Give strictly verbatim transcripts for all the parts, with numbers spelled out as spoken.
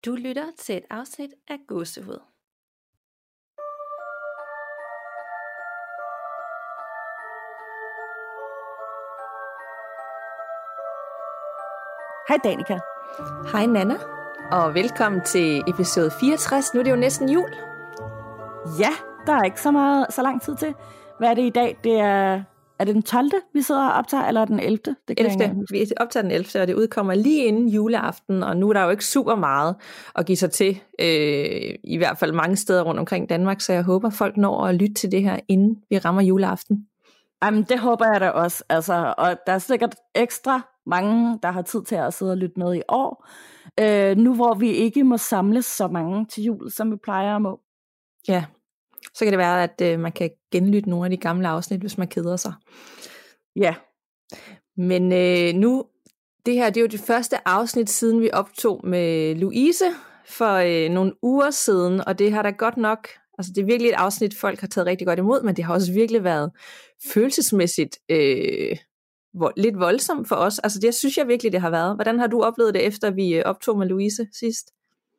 Du lytter til et afsnit af Gåsehud. Hej Danika. Hej Nana, og velkommen til episode fireogtres. Nu er det jo næsten jul. Ja, der er ikke så meget så lang tid til. Hvad er det i dag? Det er, er det den tolvte vi sidder og optager, eller den ellevte? Det kan ellevte Vi optager den ellevte, og det udkommer lige inden juleaften, og nu er der jo ikke super meget at give sig til, øh, i hvert fald mange steder rundt omkring Danmark, så jeg håber, folk når at lytte til det her, inden vi rammer juleaften. Jamen, det håber jeg da også, altså, og der er sikkert ekstra mange, der har tid til at sidde og lytte med i år, øh, nu hvor vi ikke må samles så mange til jul, som vi plejer at må. Ja, så kan det være, at øh, man kan genlytte nogle af de gamle afsnit, hvis man keder sig. Ja. Men øh, nu, det her det er jo det første afsnit, siden vi optog med Louise for øh, nogle uger siden, og det har da godt nok, altså det er virkelig et afsnit, folk har taget rigtig godt imod, men det har også virkelig været følelsesmæssigt øh, vold, lidt voldsomt for os. Altså det synes jeg virkelig, det har været. Hvordan har du oplevet det, efter vi optog med Louise sidst?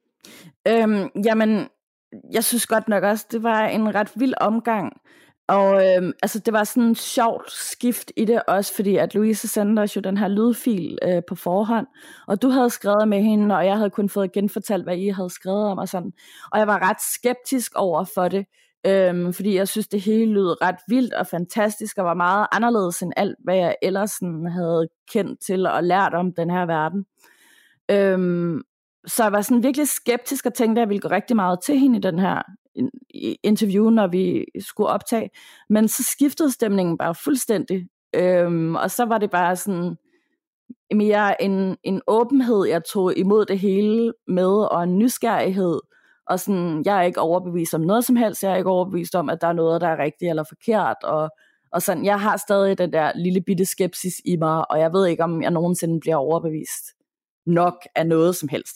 Øhm, jamen, jeg synes godt nok også, det var en ret vild omgang. Og øhm, altså, det var sådan en sjovt skift i det også, fordi at Louise sendte os jo den her lydfil øh, på forhånd, og du havde skrevet med hende, og jeg havde kun fået genfortalt, hvad I havde skrevet om og sådan. Og jeg var ret skeptisk over for det, øhm, fordi jeg synes, det hele lød ret vildt og fantastisk, og var meget anderledes end alt, hvad jeg ellers sådan havde kendt til og lært om den her verden. Øhm, så jeg var sådan virkelig skeptisk og tænkte, at jeg ville gå rigtig meget til hende i den her interview, når vi skulle optage, men så skiftede stemningen bare fuldstændig, øhm, og så var det bare sådan mere en, en åbenhed, jeg tog imod det hele med, og en nysgerrighed, og sådan, jeg er ikke overbevist om noget som helst, jeg er ikke overbevist om, at der er noget, der er rigtigt eller forkert, og, og sådan, jeg har stadig den der lille bitte skepsis i mig, og jeg ved ikke, om jeg nogensinde bliver overbevist nok af noget som helst.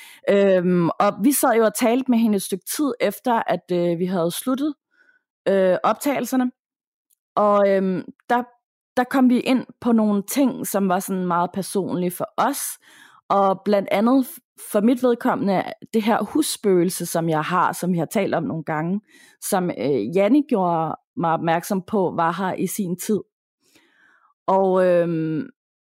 Øhm, og vi sad jo og talte med hende et stykke tid efter, at øh, vi havde sluttet øh, optagelserne, og øh, der, der kom vi ind på nogle ting, som var sådan meget personlige for os, og blandt andet for mit vedkommende det her husspøgelse, som jeg har, som vi har talt om nogle gange, som øh, Janne gjorde mig opmærksom på, var her i sin tid. Og øh,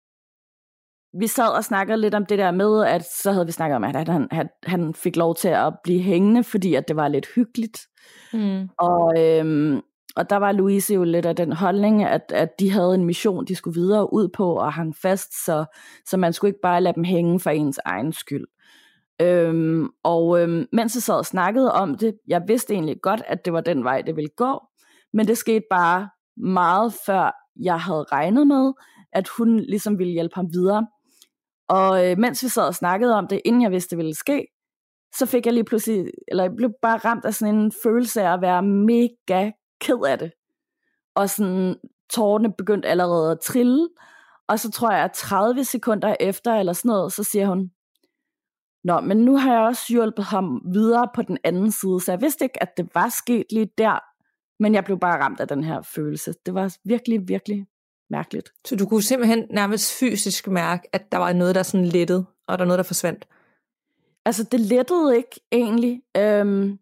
vi sad og snakkede lidt om det der med, at så havde vi snakket om, at han, at han fik lov til at blive hængende, fordi at det var lidt hyggeligt. Mm. Og, øhm, og der var Louise jo lidt af den holdning, at, at de havde en mission, de skulle videre ud på og hang fast, så, så man skulle ikke bare lade dem hænge for ens egen skyld. Øhm, og øhm, mens jeg sad og snakkede om det, jeg vidste egentlig godt, at det var den vej, det ville gå, men det skete bare meget før jeg havde regnet med, at hun ligesom ville hjælpe ham videre. Og øh, mens vi sad og snakkede om det, inden jeg vidste, det ville ske, så fik jeg lige pludselig, eller jeg blev bare ramt af sådan en følelse af at være mega ked af det. Og sådan, tårerne begyndte allerede at trille, og så tror jeg, at tredive sekunder efter, eller sådan noget, så siger hun, nå, men nu har jeg også hjulpet ham videre på den anden side, så jeg vidste ikke, at det var sket lige der, men jeg blev bare ramt af den her følelse. Det var virkelig, virkelig mærkeligt. Så du kunne simpelthen nærmest fysisk mærke, at der var noget, der sådan lettede, og der var noget, der forsvandt? Altså, det lettede ikke egentlig. Øhm,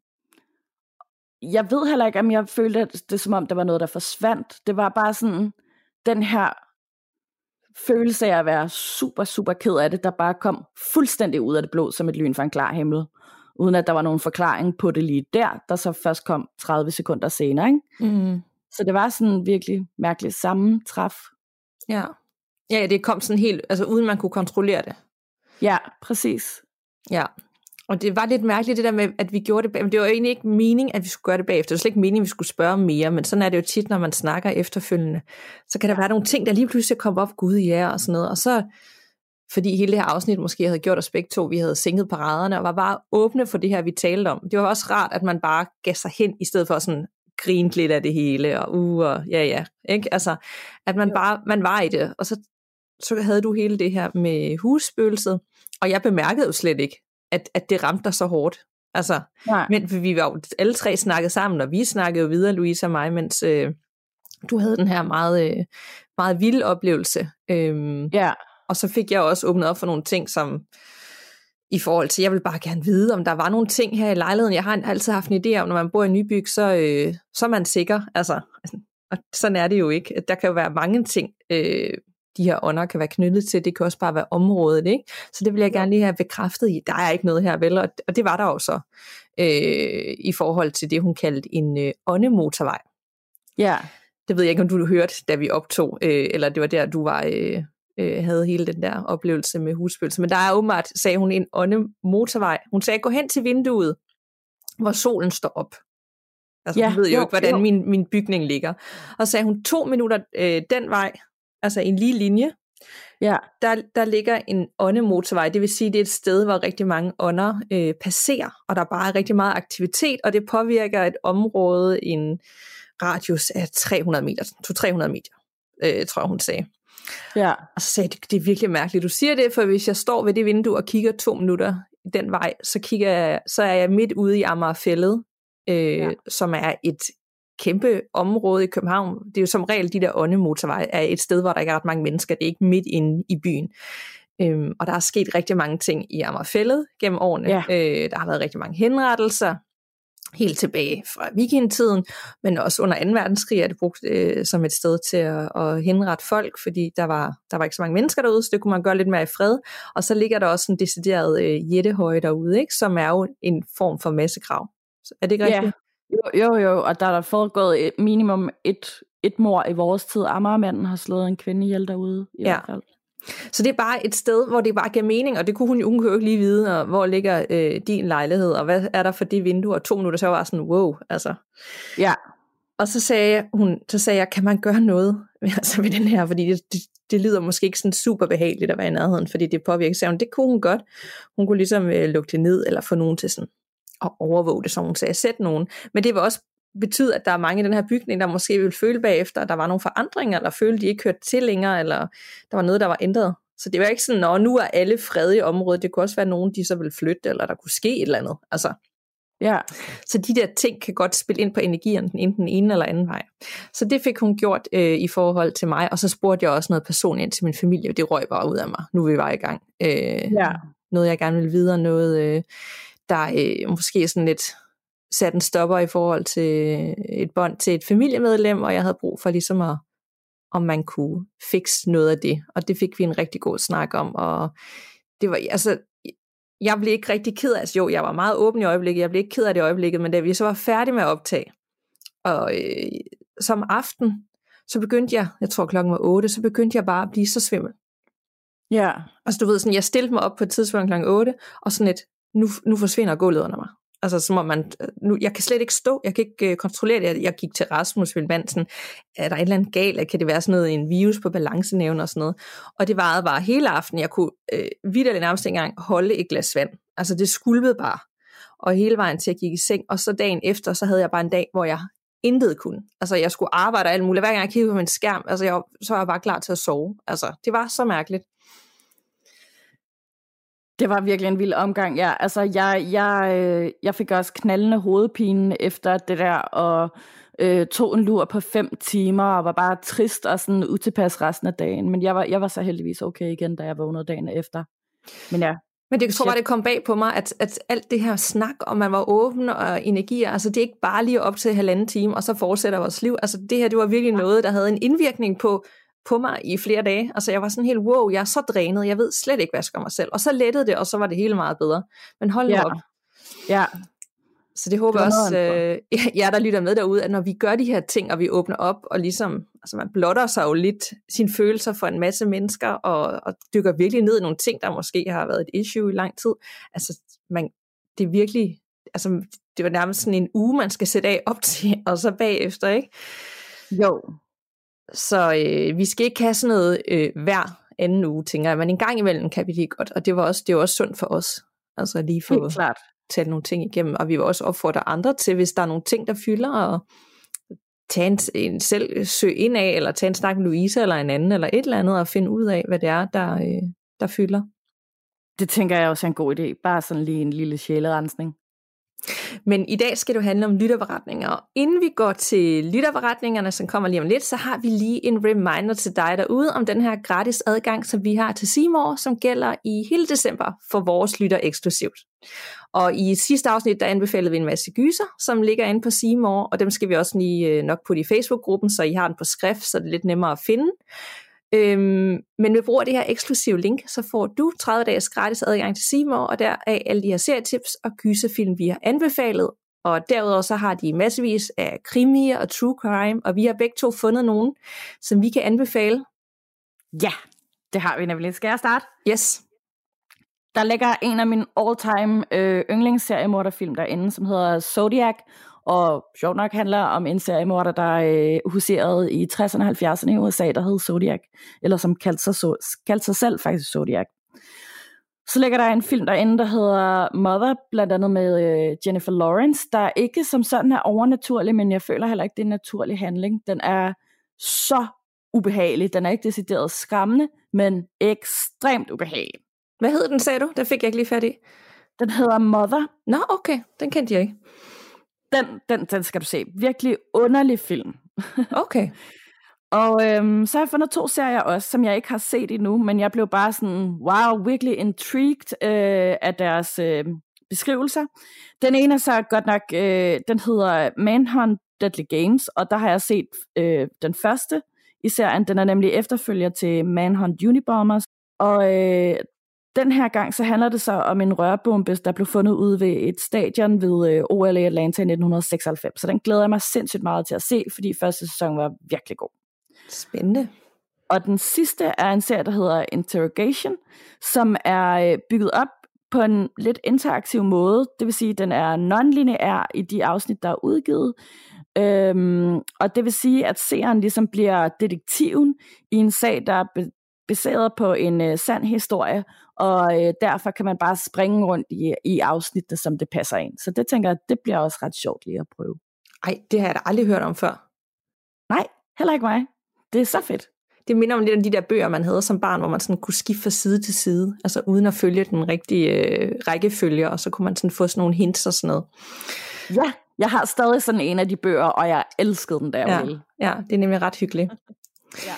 jeg ved heller ikke, om jeg følte, at det som om, der var noget, der forsvandt. Det var bare sådan, den her følelse af at være super, super ked af det, der bare kom fuldstændig ud af det blå, som et lyn fra en klar himmel. Uden at der var nogen forklaring på det lige der, der så først kom tredive sekunder senere, ikke? Mm. Så det var sådan virkelig mærkeligt sammentræf. Ja. Ja, det kom sådan helt, altså uden man kunne kontrollere det. Ja, præcis. Ja, og det var lidt mærkeligt det der med, at vi gjorde det, men det var jo egentlig ikke meningen, at vi skulle gøre det bagefter. Det var slet ikke meningen, at vi skulle spørge mere, men sådan er det jo tit, når man snakker efterfølgende. Så kan der være nogle ting, der lige pludselig kommer op, gud ja, og sådan noget. Og så, fordi hele det her afsnit måske havde gjort os begge to, vi havde sænket paraderne, og var bare åbne for det her, vi talte om. Det var også rart, at man bare gav sig hen, i stedet for sådan grinte lidt af det hele, og uh, og ja, ja, ikke? Altså, at man bare, man var i det, og så, så havde du hele det her med husspøgelset, og jeg bemærkede jo slet ikke, at, at det ramte dig så hårdt. Altså, men vi var jo alle tre snakket sammen, og vi snakkede jo videre, Louise og mig, mens øh, du havde den her meget, øh, meget vilde oplevelse. Øhm, ja. Og så fik jeg også åbnet op for nogle ting, som i forhold til, jeg vil bare gerne vide, om der var nogle ting her i lejligheden. Jeg har altid haft en idé om, når man bor i Nybyg, så, øh, så er man sikker. Altså, og sådan er det jo ikke. Der kan jo være mange ting, øh, de her ånder kan være knyttet til. Det kan også bare være området, ikke? Så det vil jeg gerne lige have bekræftet i. Der er ikke noget her, vel? Og det var der jo så, øh, i forhold til det, hun kaldte en øh, åndemotorvej. Ja. Det ved jeg ikke, om du hørte, da vi optog, øh, eller det var der, du var... Øh, øh, havde hele den der oplevelse med husspøgelser. Men der er åbenbart, sagde hun, en åndemotorvej. Hun sagde, gå hen til vinduet, hvor solen står op. Altså, ja, hun ved jo, jo ikke, hvordan jo. Min, min bygning ligger. Og så sagde hun, to minutter øh, den vej, altså en lige linje, ja. der, der ligger en åndemotorvej. Det vil sige, det er et sted, hvor rigtig mange ånder øh, passerer, og der bare er rigtig meget aktivitet, og det påvirker et område i en radius af tre hundrede meter, to til tre hundrede meter, øh, tror jeg, hun sagde. Ja. Og så sagde jeg, det, det er virkelig mærkeligt, du siger det, for hvis jeg står ved det vindue og kigger to minutter den vej, så, kigger jeg, så er jeg midt ude i Amagerfælled, øh, ja. som er et kæmpe område i København. Det er jo som regel, de der åndemotorveje er et sted, hvor der ikke er ret mange mennesker, det er ikke midt inde i byen. Øhm, og der er sket rigtig mange ting i Amagerfælled gennem årene. Ja. Øh, der har været rigtig mange henrettelser, helt tilbage fra vikingetiden, men også under anden verdenskrig er det brugt øh, som et sted til at, at henrette folk, fordi der var, der var ikke så mange mennesker derude, så det kunne man gøre lidt mere i fred. Og så ligger der også en decideret øh, jættehøje derude, ikke? Som er jo en form for massegrav. Er det ikke rigtigt? Ja. Jo, jo, jo, og der er der foregået et, minimum et, et mord i vores tid. Amagermanden har slået en kvinde ihjel derude i ja. hvert fald. Så det er bare et sted, hvor det bare giver mening, og det kunne hun jo, hun kunne jo ikke lige vide, og hvor ligger øh, din lejlighed, og hvad er der for det vindue, og to minutter, så var jeg sådan, wow, altså. Ja. Og så sagde hun, så sagde jeg, kan man gøre noget altså, ved den her, fordi det, det, det lyder måske ikke sådan super behageligt at være i nærheden, fordi det påvirker sig. Det kunne hun godt. Hun kunne ligesom øh, lukke det ned, eller få nogen til sådan at overvåge det, som hun sagde, sæt nogen. Men det vil også betyde, at der er mange i den her bygning, der måske vil føle bagefter, at der var nogle forandringer, eller føle, de ikke hørte til længere, eller der var noget, der var ændret. Så det var ikke sådan, når nu er alle fred i området. Det kunne også være nogen, de så ville flytte, eller der kunne ske et eller andet. Altså. Ja. Så de der ting kan godt spille ind på energien, enten den ene eller anden vej. Så det fik hun gjort øh, i forhold til mig, og så spurgte jeg også noget personligt ind til min familie, og det røg bare ud af mig. Nu er vi bare i gang. Øh, ja. Noget, jeg gerne vil videre, noget, øh, der øh, måske sådan lidt sat en stopper i forhold til et bånd til et familiemedlem, og jeg havde brug for ligesom at, om man kunne fikse noget af det, og det fik vi en rigtig god snak om, og det var, altså, jeg blev ikke rigtig ked af, altså jo, jeg var meget åben i øjeblikket, jeg blev ikke ked af det i øjeblikket, men da vi så var færdige med at optage, og øh, som aften, så begyndte jeg, jeg tror klokken var otte, så begyndte jeg bare at blive så svimmel. Ja. Altså du ved, sådan, jeg stillede mig op på et tidspunkt klokken otte, og sådan et, nu, nu forsvinder gulvet under mig. Altså som om man, nu, jeg kan slet ikke stå, jeg kan ikke uh, kontrollere det. Jeg, jeg gik til Rasmus, min mand, sådan, er der et eller andet galt, kan det være sådan noget, en virus på balancenævn og sådan noget. Og det varede bare hele aften, jeg kunne øh, vitterligt nærmest engang holde et glas vand. Altså det skulpede bare, og hele vejen til jeg gik i seng, og så dagen efter, så havde jeg bare en dag, hvor jeg intet kunne. Altså jeg skulle arbejde og alt muligt, hver gang jeg kiggede på min skærm, altså jeg, så var jeg bare klar til at sove. Altså det var så mærkeligt. Det var virkelig en vild omgang, ja. Altså, jeg, jeg, øh, jeg fik også knaldende hovedpine efter det der, og øh, tog en lur på fem timer, og var bare trist og sådan utilpas resten af dagen. Men jeg var, jeg var så heldigvis okay igen, da jeg vågnede dagen efter. Men ja. Men det tror jeg, det kom bag på mig, at, at alt det her snak, om man var åben og energier, altså det er ikke bare lige op til halvanden time, og så fortsætter vores liv. Altså det her, det var virkelig noget, der havde en indvirkning på, på mig i flere dage. Altså jeg var sådan helt, wow, jeg er så drænet, jeg ved slet ikke, hvad jeg skal mig selv. Og så lettede det, og så var det hele meget bedre. Men hold nu ja. op. Ja. Så det håber jeg også, øh, jer der lytter med derude, at når vi gør de her ting, og vi åbner op, og ligesom, altså man blotter sig jo lidt sine følelser for en masse mennesker, og, og dykker virkelig ned i nogle ting, der måske har været et issue i lang tid. Altså man, det er virkelig, altså det var nærmest sådan en uge, man skal sætte af op til, og så bagefter, ikke? Jo. Så øh, vi skal ikke have sådan noget øh, hver anden uge, tænker jeg, men en gang imellem kan vi det godt, og det var også, det var også sundt for os, altså lige få tale nogle ting igennem, og vi vil også opfordre andre til, hvis der er nogle ting, der fylder, og tage en, en selv søg ind af, eller tage en snak med Louise, eller en anden, eller et eller andet, og finde ud af, hvad det er, der, øh, der fylder. Det tænker jeg også er en god idé, bare sådan lige en lille sjælerensning. Men i dag skal det jo handle om lytterberetninger, og inden vi går til lytterberetningerne, som kommer lige om lidt, så har vi lige en reminder til dig derude om den her gratis adgang, som vi har til C More, som gælder i hele december for vores lytter eksklusivt. Og i sidste afsnit, der anbefalede vi en masse gyser, som ligger inde på C More, og dem skal vi også lige nok putte i Facebook-gruppen, så I har den på skrift, så det er lidt nemmere at finde. Øhm, men ved brug af det her eksklusive link, så får du tredive dages gratis adgang til C More, og deraf alle de her serietips og gyserfilm, vi har anbefalet. Og derudover så har de massevis af krimier og true crime, og vi har begge to fundet nogen, som vi kan anbefale. Ja, det har vi nemlig. Skal jeg starte? Yes. Der ligger en af mine all-time øh, yndlingsseriemorderfilm derinde, som hedder Zodiac, og sjovt nok handler om en seriemorder, der øh, huserede i tresserne og halvfjerdserne i U S A, der hed Zodiac, eller som kaldte sig, så, kaldte sig selv faktisk Zodiac. Så ligger der en film derinde, der hedder Mother, blandt andet med øh, Jennifer Lawrence, der ikke som sådan er overnaturlig, men jeg føler heller ikke, det er en naturlig handling. Den er så ubehagelig. Den er ikke decideret skræmmende, men ekstremt ubehagelig. Hvad hed den, sagde du? Den fik jeg ikke lige fat i. Den hedder Mother. Nå, okay. Den kendte jeg ikke. Den, den, den skal du se. Virkelig underlig film. Okay. Og øhm, så har jeg fundet to serier også, som jeg ikke har set endnu, men jeg blev bare sådan, wow, virkelig intrigued øh, af deres øh, beskrivelser. Den ene er så godt nok, øh, den hedder Manhunt Deadly Games, og der har jeg set øh, den første i serien. Den er nemlig efterfølger til Manhunt Unabomber, og øh, den her gang så handler det så om en rørbombe, der blev fundet ude ved et stadion ved øh, O L i Atlanta i nitten seksoghalvfems. Så den glæder jeg mig sindssygt meget til at se, fordi første sæson var virkelig god. Spændende. Og den sidste er en serie, der hedder Interrogation, som er bygget op på en lidt interaktiv måde. Det vil sige, at den er non-lineær i de afsnit, der er udgivet. Øhm, og det vil sige, at seeren ligesom bliver detektiven i en sag, der er baseret på en uh, sand historie, og uh, derfor kan man bare springe rundt i, i afsnittene, som det passer ind. Så det tænker jeg, det bliver også ret sjovt lige at prøve. Ej, det har jeg da aldrig hørt om før. Nej, heller ikke mig. Det er så fedt. Det minder om lidt om de der bøger, man havde som barn, hvor man sådan kunne skifte fra side til side, altså uden at følge den rigtige øh, rækkefølge, og så kunne man sådan få sådan nogle hints og sådan noget. Ja, jeg har stadig sådan en af de bøger, og jeg elskede den der. Ja, ja, det er nemlig ret hyggeligt. Ja.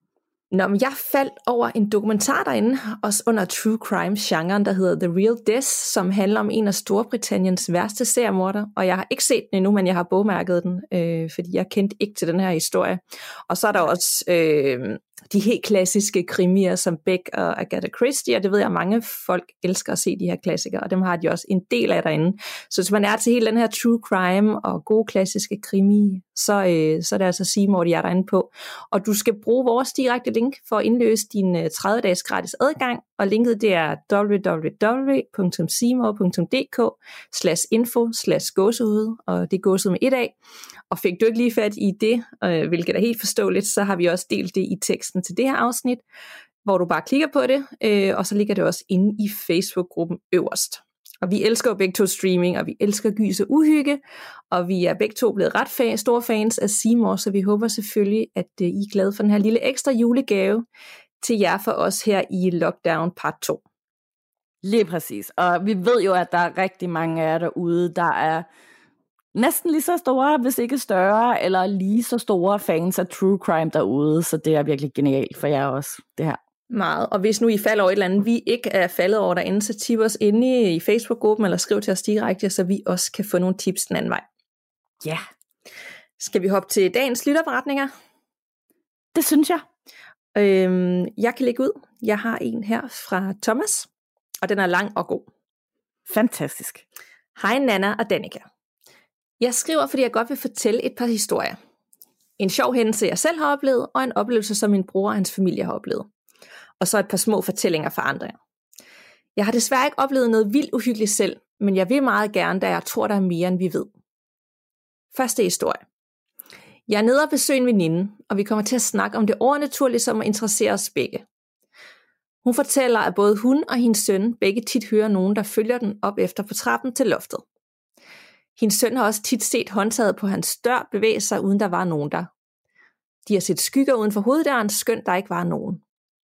Nå, men jeg faldt over en dokumentar derinde, også under true crime-genren, der hedder The Real Death, som handler om en af Storbritanniens værste seriemorder, og jeg har ikke set den endnu, men jeg har bogmærket den, øh, fordi jeg kendte ikke til den her historie. Og så er der også øh, de helt klassiske krimier, som Beck og Agatha Christie, og det ved jeg, mange folk elsker at se de her klassikere, og dem har de også en del af derinde. Så hvis man er til hele den her true crime og gode klassiske krimi, så, øh, så er det altså C More, de er derinde på. Og du skal bruge vores direkte link for at indløse din øh, tredive dages gratis adgang, og linket det er w w w punktum c more punktum d k slash info slash gåsehud, og det er gåsehud med et af. Og fik du ikke lige fat i det, øh, hvilket er helt forståeligt, så har vi også delt det i teksten til det her afsnit, hvor du bare klikker på det, øh, og så ligger det også inde i Facebook-gruppen øverst. Og vi elsker jo begge to streaming, og vi elsker gys og uhygge, og vi er begge to blevet ret fa- store fans af C More, så vi håber selvfølgelig, at øh, I er glade for den her lille ekstra julegave til jer for os her i Lockdown part to. Lige præcis, og vi ved jo, at der er rigtig mange af jer derude, der er næsten lige så store, hvis ikke større, eller lige så store fans af true crime derude, så det er virkelig genialt for jer også, det her. Meget, og hvis nu I falder over et eller andet, vi ikke er faldet over derinde, så tip os inde i Facebook-gruppen, eller skriv til os direkte, så vi også kan få nogle tips den anden vej. Ja. Yeah. Skal vi hoppe til dagens lytterberetninger? Det synes jeg. Øhm, jeg kan lægge ud. Jeg har en her fra Thomas, og den er lang og god. Fantastisk. Hej Nana og Danika. Jeg skriver, fordi jeg godt vil fortælle et par historier. En sjov hændelse, jeg selv har oplevet, og en oplevelse, som min bror og hans familie har oplevet. Og så et par små fortællinger fra andre. Jeg har desværre ikke oplevet noget vildt uhyggeligt selv, men jeg vil meget gerne, da jeg tror, der er mere, end vi ved. Første historie. Jeg er nede og besøger en veninde, og vi kommer til at snakke om det overnaturlige, som interesserer os begge. Hun fortæller, at både hun og hendes søn begge tit hører nogen, der følger den op efter på trappen til loftet. Hendes søn har også tit set håndtaget på hans dør bevæge sig, uden der var nogen der. De har set skygger uden for hoveddøren, skønt der ikke var nogen.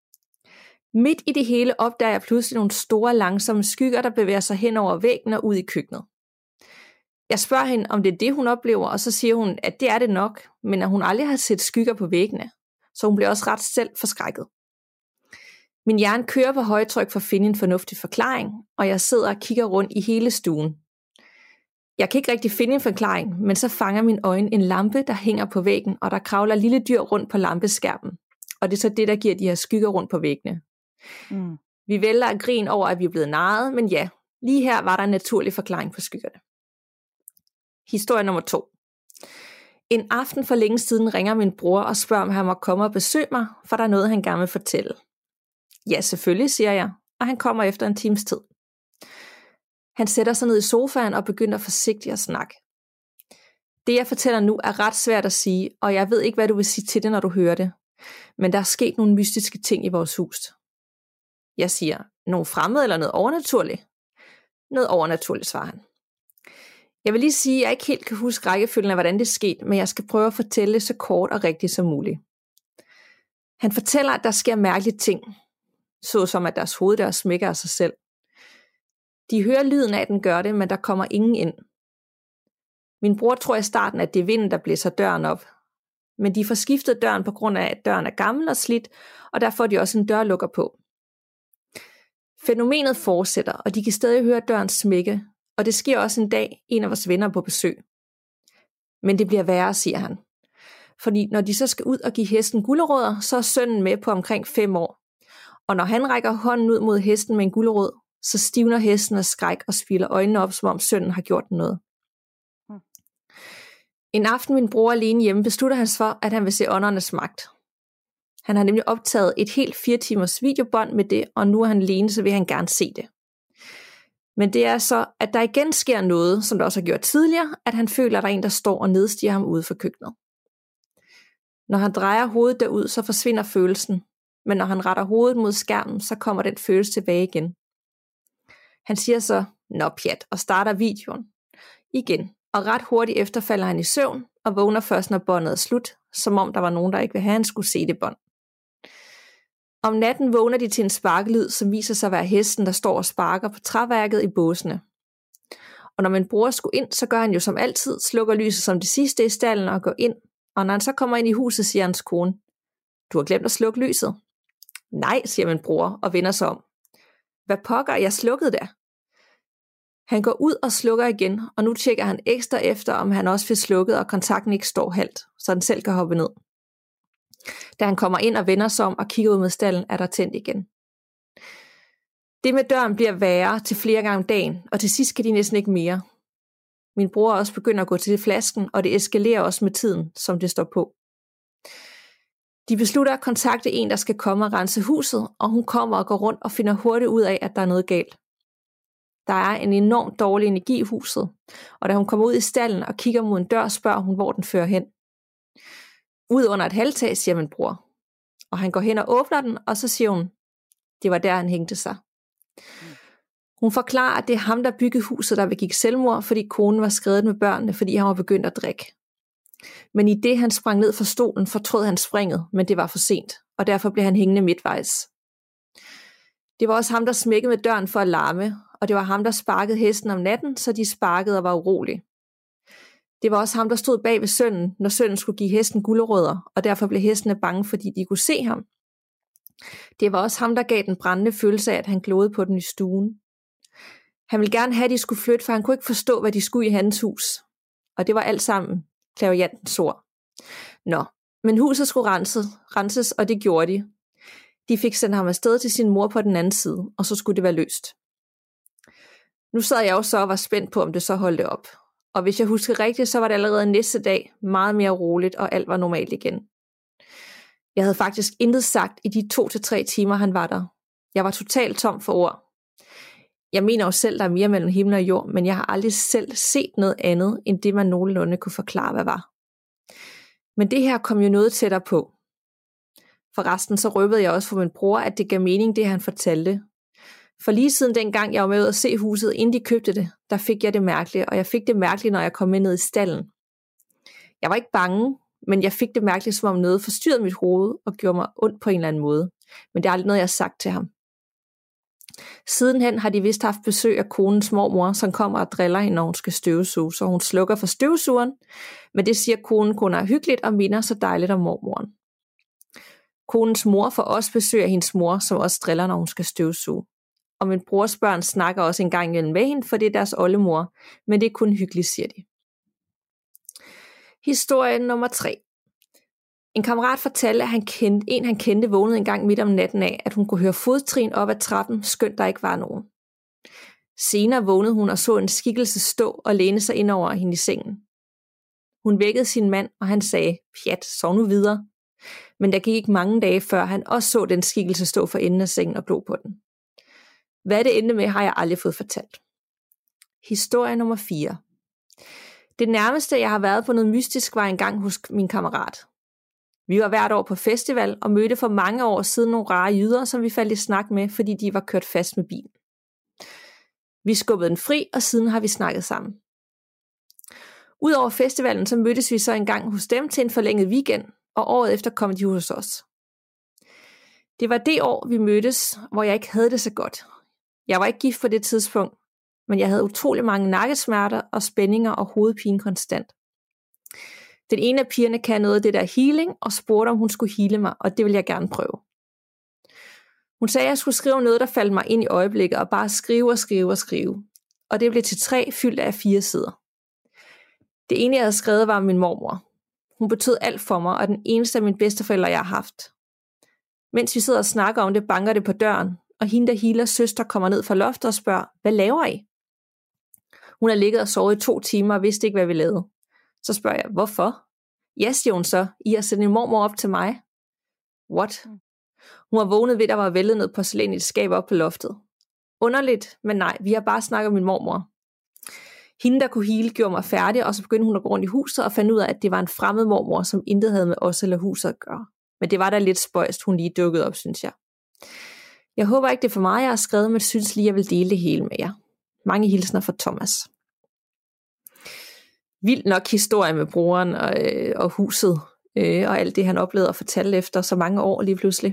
Midt i det hele opdager jeg pludselig nogle store, langsomme skygger, der bevæger sig hen over væggen og ud i køkkenet. Jeg spørger hende, om det er det, hun oplever, og så siger hun, at det er det nok, men at hun aldrig har set skygger på væggene, så hun bliver også ret selv forskrækket. Min hjerne kører på højtryk for at finde en fornuftig forklaring, og jeg sidder og kigger rundt i hele stuen. Jeg kan ikke rigtig finde en forklaring, men så fanger min øjne en lampe, der hænger på væggen, og der kravler lille dyr rundt på lampeskærmen. Og det er så det, der giver de her skygger rundt på væggene. Mm. Vi vælger at grine over, at vi er blevet narret, men ja, lige her var der en naturlig forklaring på skyggerne. Historie nummer to. En aften for længe siden ringer min bror og spørger, om han må komme og besøge mig, for der er noget, han gerne vil fortælle. Ja, selvfølgelig, siger jeg, og han kommer efter en times tid. Han sætter sig ned i sofaen og begynder forsigtigt at snakke. Det, jeg fortæller nu, er ret svært at sige, og jeg ved ikke, hvad du vil sige til det, når du hører det. Men der er sket nogle mystiske ting i vores hus. Jeg siger, nogle fremmede eller noget overnaturligt? Noget overnaturligt, svarer han. Jeg vil lige sige, at jeg ikke helt kan huske rækkefølgen af, hvordan det skete, men jeg skal prøve at fortælle det så kort og rigtigt som muligt. Han fortæller, at der sker mærkelige ting, såsom at deres hoveddør smækker af sig selv. De hører lyden af, at den gør det, men der kommer ingen ind. Min bror tror i starten, at det er vinden, der blæser døren op. Men de får skiftet døren på grund af, at døren er gammel og slidt, og der får de også en dørlukker på. Fænomenet fortsætter, og de kan stadig høre døren smække, og det sker også en dag, en af vores venner på besøg. Men det bliver værre, siger han. Fordi når de så skal ud og give hesten gulerødder, så er sønnen med på omkring fem år. Og når han rækker hånden ud mod hesten med en gulerod, så stivner hesten af skræk og spilder øjnene op, som om sønnen har gjort noget. Hmm. En aften, min bror alene hjemme, beslutter han for, at han vil se åndernes magt. Han har nemlig optaget et helt fire timers videobånd med det, og nu er han alene, så vil han gerne se det. Men det er så, at der igen sker noget, som der også har gjort tidligere, at han føler, at der er en, der står og nedstiger ham ude for køkkenet. Når han drejer hovedet derud, så forsvinder følelsen, men når han retter hovedet mod skærmen, så kommer den følelse tilbage igen. Han siger så, nå pjat, og starter videoen igen, og ret hurtigt efter falder han i søvn, og vågner først, når båndet er slut, som om der var nogen, der ikke vil have, han skulle se det bånd. Om natten vågner de til en sparkelyd, som viser sig at være hesten, der står og sparker på træværket i båsene. Og når min bror skulle ind, så gør han jo som altid, slukker lyset som det sidste i stallen og går ind, og når han så kommer ind i huset, siger hans kone, du har glemt at slukke lyset. Nej, siger min bror og vender sig om. Hvad pokker, jeg slukkede der? Han går ud og slukker igen, og nu tjekker han ekstra efter, om han også får slukket, og kontakten ikke står halvt, så den selv kan hoppe ned. Da han kommer ind og vender sig om og kigger ud mod stallen, er der tændt igen. Det med døren bliver værre til flere gange om dagen, og til sidst kan de næsten ikke mere. Min bror også begynder at gå til flasken, og det eskalerer også med tiden, som det står på. De beslutter at kontakte en, der skal komme og rense huset, og hun kommer og går rundt og finder hurtigt ud af, at der er noget galt. Der er en enormt dårlig energi i huset, og da hun kommer ud i stallen og kigger mod en dør, spørger hun, hvor den fører hen. Ud under et halvtag, siger min bror. Og han går hen og åbner den, og så siger hun, det var der, han hængte sig. Hun forklarer, at det er ham, der byggede huset, der begik selvmord, fordi konen var skredet med børnene, fordi han var begyndt at drikke. Men i det, han sprang ned fra stolen, fortrød han springet, men det var for sent, og derfor blev han hængende midtvejs. Det var også ham, der smækkede med døren for at larme, og det var ham, der sparkede hesten om natten, så de sparkede og var urolige. Det var også ham, der stod bag ved sønnen, når sønnen skulle give hesten gulerødder, og derfor blev hestene bange, fordi de kunne se ham. Det var også ham, der gav den brændende følelse af, at han glodede på den i stuen. Han ville gerne have, at de skulle flytte, for han kunne ikke forstå, hvad de skulle i hans hus. Og det var alt sammen clairvoyantens ord. Nå, men huset skulle renses, renses, og det gjorde de. De fik sendt ham afsted til sin mor på den anden side, og så skulle det være løst. Nu sad jeg jo så og var spændt på, om det så holdte op. Og hvis jeg husker rigtigt, så var det allerede næste dag meget mere roligt, og alt var normalt igen. Jeg havde faktisk intet sagt i de to til tre timer, han var der. Jeg var totalt tom for ord. Jeg mener jo selv, der er mere mellem himmel og jord, men jeg har aldrig selv set noget andet, end det man nogenlunde kunne forklare, hvad var. Men det her kom jo noget tættere på. Forresten så røbede jeg også for min bror, at det gav mening, det han fortalte. For lige siden dengang, jeg var med ud at se huset, inden de købte det, der fik jeg det mærkeligt, og jeg fik det mærkeligt, når jeg kom med ned i stallen. Jeg var ikke bange, men jeg fik det mærkeligt, som om noget forstyrrede mit hoved og gjorde mig ondt på en eller anden måde. Men det er aldrig noget, jeg har sagt til ham. Sidenhen har de vist haft besøg af konens mormor, som kommer og driller hende, når hun skal støvsuge, så hun slukker for støvsugeren, men det siger konen kun er hyggeligt og minder så dejligt om mormoren. Konens mor får også besøg af hendes mor, som også driller, når hun skal støvsuge. Og min brors børn snakker også en gang imellem med hende, for det er deres oldemor, men det er kun hyggeligt, siger de. Historie nummer tre. En kammerat fortalte, at han kendte, en han kendte vågnede en gang midt om natten af, at hun kunne høre fodtrin op ad trappen, skønt der ikke var nogen. Senere vågnede hun og så en skikkelse stå og læne sig ind over hende i sengen. Hun vækkede sin mand, og han sagde, pjat, sov nu videre. Men der gik ikke mange dage, før han også så den skikkelse stå for enden af sengen og glo på den. Hvad det endte med, har jeg aldrig fået fortalt. Historie nummer fire. Det nærmeste, jeg har været på noget mystisk, var engang hos min kammerat. Vi var hvert år på festival og mødte for mange år siden nogle rare jyder, som vi faldt i snak med, fordi de var kørt fast med bilen. Vi skubbede den fri, og siden har vi snakket sammen. Udover festivalen, så mødtes vi så engang hos dem til en forlænget weekend, og året efter kom de hos os. Det var det år, vi mødtes, hvor jeg ikke havde det så godt. Jeg var ikke gift på det tidspunkt, men jeg havde utrolig mange nakkesmerter og spændinger og hovedpine konstant. Den ene af pigerne kan noget af det der healing, og spurgte, om hun skulle heale mig, og det ville jeg gerne prøve. Hun sagde, at jeg skulle skrive noget, der faldt mig ind i øjeblikket, og bare skrive og skrive og skrive. Og det blev til tre fyldt af fire sider. Det ene, jeg havde skrevet, var min mormor. Hun betød alt for mig, og den eneste af mine bedsteforældre, jeg har haft. Mens vi sidder og snakker om det, banker det på døren, og hende, der healers søster, kommer ned fra loftet og spørger, hvad laver I? Hun har ligget og sovet i to timer og vidste ikke, hvad vi lavede. Så spørger jeg, hvorfor? Ja, siger hun så, I har sendt en mormor op til mig. What? Hun har vågnet ved, at der var væltet noget porcelæn i et skab op på loftet. Underligt, men nej, vi har bare snakket om min mormor. Hende, der kunne heale, gjorde mig færdig, og så begyndte hun at gå rundt i huset og fandt ud af, at det var en fremmed mormor, som intet havde med os eller huset at gøre. Men det var da lidt spøjst, hun lige dukkede op, synes jeg. Jeg håber ikke, det er for meget, jeg har skrevet, men synes lige, jeg vil dele det hele med jer. Mange hilsner fra Thomas. Vildt nok historie med broren og, øh, og huset, øh, og alt det, han oplevede at fortælle efter så mange år lige pludselig.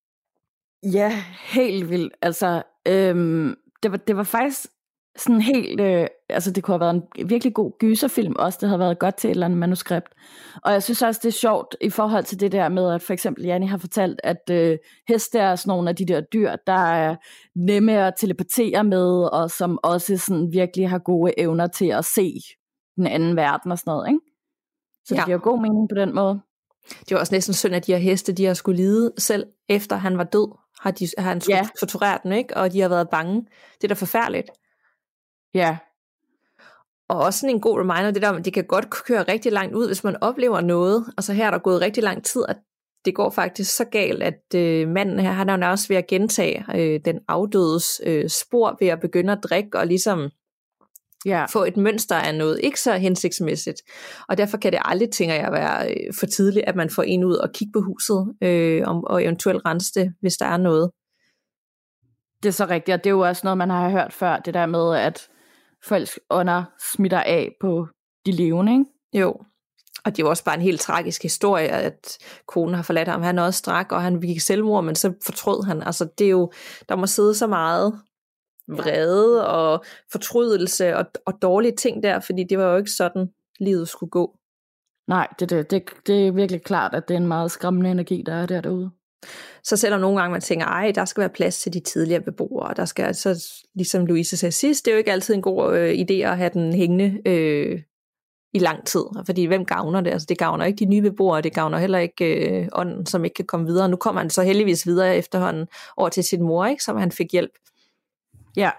Ja, helt vildt. Altså, øhm, det, var, det var faktisk sådan helt, øh, altså det kunne have været en virkelig god gyserfilm også, det havde været godt til et eller andet manuskript. Og jeg synes også, det er sjovt i forhold til det der med, at for eksempel Janni har fortalt, at øh, heste er sådan nogle af de der dyr, der er nemme at telepatere med, og som også sådan virkelig har gode evner til at se den anden verden og sådan noget, ikke? Så det ja. giver god mening på den måde. Det var også næsten synd, at de her heste, de har skulle lide selv, efter han var død, har, de, har han skulle ja. torturere den, ikke? Og de har været bange. Det er da forfærdeligt. Ja. Og også sådan en god reminder, det der, det kan godt køre rigtig langt ud, hvis man oplever noget. Altså her er der gået rigtig lang tid, at det går faktisk så galt, at øh, manden her, han er jo nærmest ved at gentage øh, den afdødes øh, spor ved at begynde at drikke og ligesom ja. få et mønster af noget ikke så hensigtsmæssigt. Og derfor kan det aldrig, tænker jeg, være øh, for tidligt, at man får en ud og kigge på huset øh, og, og eventuelt rense det, hvis der er noget. Det er så rigtigt, og det er jo også noget, man har hørt før, det der med, at folks ånder smitter af på de levende, ikke? Jo, og det er jo også bare en helt tragisk historie, at konen har forladt ham. Han også drak, og han begik selvmord, men så fortrød han. Altså det er jo, der må sidde så meget vrede og fortrydelse og, og dårlige ting der, fordi det var jo ikke sådan, livet skulle gå. Nej, det, det, det, det er virkelig klart, at det er en meget skræmmende energi, der er der derude. Så selvom nogle gange man tænker, ej, der skal være plads til de tidligere beboere, der skal, så ligesom Louise sagde sidst, det er jo ikke altid en god øh, idé at have den hængende øh, i lang tid, fordi hvem gavner det? Altså det gavner ikke de nye beboere, det gavner heller ikke øh, ånden, som ikke kan komme videre. Nu kommer han så heldigvis videre efterhånden over til sin mor, ikke, som han fik hjælp. Ja.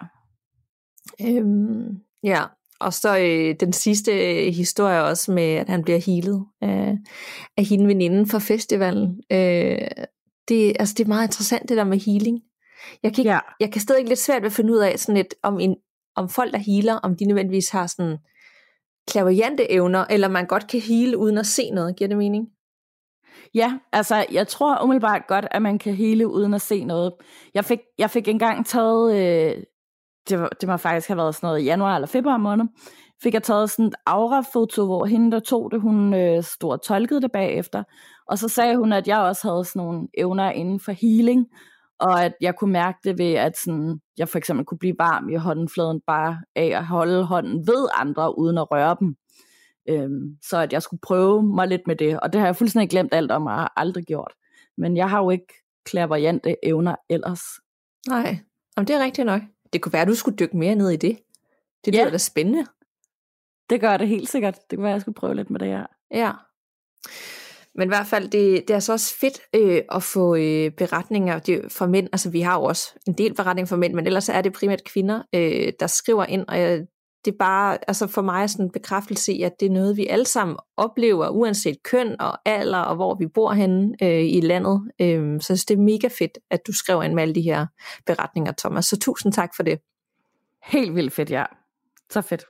Øhm, ja, og så øh, den sidste øh, historie også med, at han bliver healet øh, af hende veninden fra festivalen. Øh, det, altså, det er meget interessant, det der med healing. Jeg kan, ikke, ja. jeg kan stadig lidt svært ved at finde ud af, sådan et, om, en, om folk, der healer, om de nødvendigvis har sådan clairvoyante evner, eller man godt kan heale uden at se noget. Giver det mening? Ja, altså jeg tror umiddelbart godt, at man kan heale uden at se noget. Jeg fik, jeg fik engang taget, øh, det, var, det må faktisk have været sådan noget i januar eller februar måned, fik jeg taget sådan et aura-foto, hvor hende, der tog det, hun øh, stod og tolkede det bagefter. Og så sagde hun, at jeg også havde sådan nogle evner inden for healing. og at jeg kunne mærke det ved, at sådan, jeg for eksempel kunne blive varm i håndfladen bare af at holde hånden ved andre, uden at røre dem. Øhm, så at jeg skulle prøve mig lidt med det, og det har jeg fuldstændig glemt alt om, og har aldrig gjort. Men jeg har jo ikke clairvoyante evner ellers. Nej, jamen det er rigtigt nok. Det kunne være, at du skulle dykke mere ned i det. Det lyder Ja. da spændende. Det gør det helt sikkert. Det kunne være, at jeg skulle prøve lidt med det her. Ja. Men i hvert fald, det, det er så også fedt øh, at få øh, beretninger det, fra mænd. Altså vi har jo også en del beretninger fra mænd, men ellers er det primært kvinder, øh, der skriver ind, og jeg, det er bare, altså for mig sådan en bekræftelse i, at det er noget, vi alle sammen oplever, uanset køn og alder, og hvor vi bor henne øh, i landet. Øh, så det er mega fedt, at du skriver ind med alle de her beretninger, Thomas. Så tusind tak for det. Helt vildt fedt, ja. Så fedt.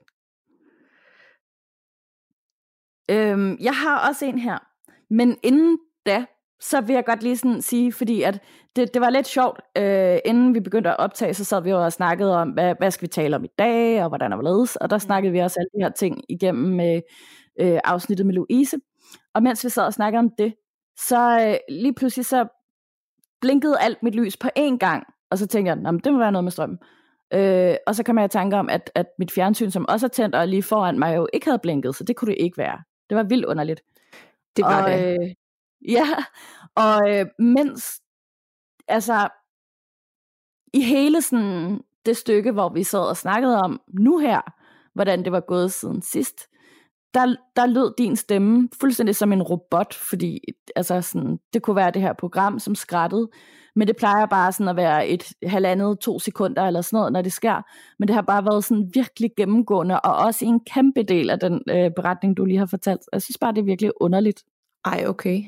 Øhm, jeg har også en her, men inden da, så vil jeg godt lige sådan sige, fordi at det, det var lidt sjovt, øh, inden vi begyndte at optage, så sad vi jo og snakkede om, hvad, hvad skal vi tale om i dag, og hvordan og hvorledes, og der snakkede vi også alle de her ting igennem med øh, afsnittet med Louise, og mens vi sad og snakkede om det, så øh, lige pludselig så blinkede alt mit lys på én gang, og så tænkte jeg, det må være noget med strømmen. Øh, og så kom jeg i tanke om, at, at mit fjernsyn, som også er tændt, og lige foran mig jo ikke havde blinket, så det kunne det ikke være. Det var vildt underligt. Det var og, det. Øh, ja, og øh, mens, altså, i hele sådan det stykke, hvor vi sad og snakkede om nu her, hvordan det var gået siden sidst, der, der lød din stemme fuldstændig som en robot, fordi altså sådan, det kunne være det her program, som skrattede, men det plejer bare sådan at være et halvandet, to sekunder eller sådan noget, når det sker. Men det har bare været sådan virkelig gennemgående, og også en kæmpe del af den øh, beretning, du lige har fortalt. Jeg synes bare, det er virkelig underligt. Ej, okay.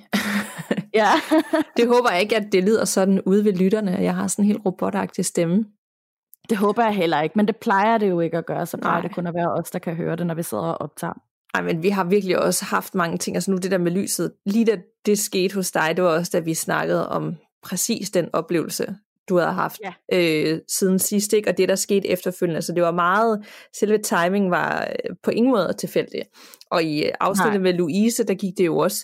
Ja. Det håber jeg ikke, at det lyder sådan ude ved lytterne, at jeg har sådan en helt robotagtig stemme. Det håber jeg heller ikke, men det plejer det jo ikke at gøre, så plejer Nej. det kun at være os, der kan høre det, når vi sidder og optager. Ej, men vi har virkelig også haft mange ting, altså nu det der med lyset, lige da det skete hos dig, det var også, da vi snakkede om præcis den oplevelse, du havde haft ja. øh, siden sidst, ikke? Og det, der skete efterfølgende, så det var meget, selve timing var øh, på ingen måde tilfældig. Og i øh, afsnittet med Louise, der gik det jo også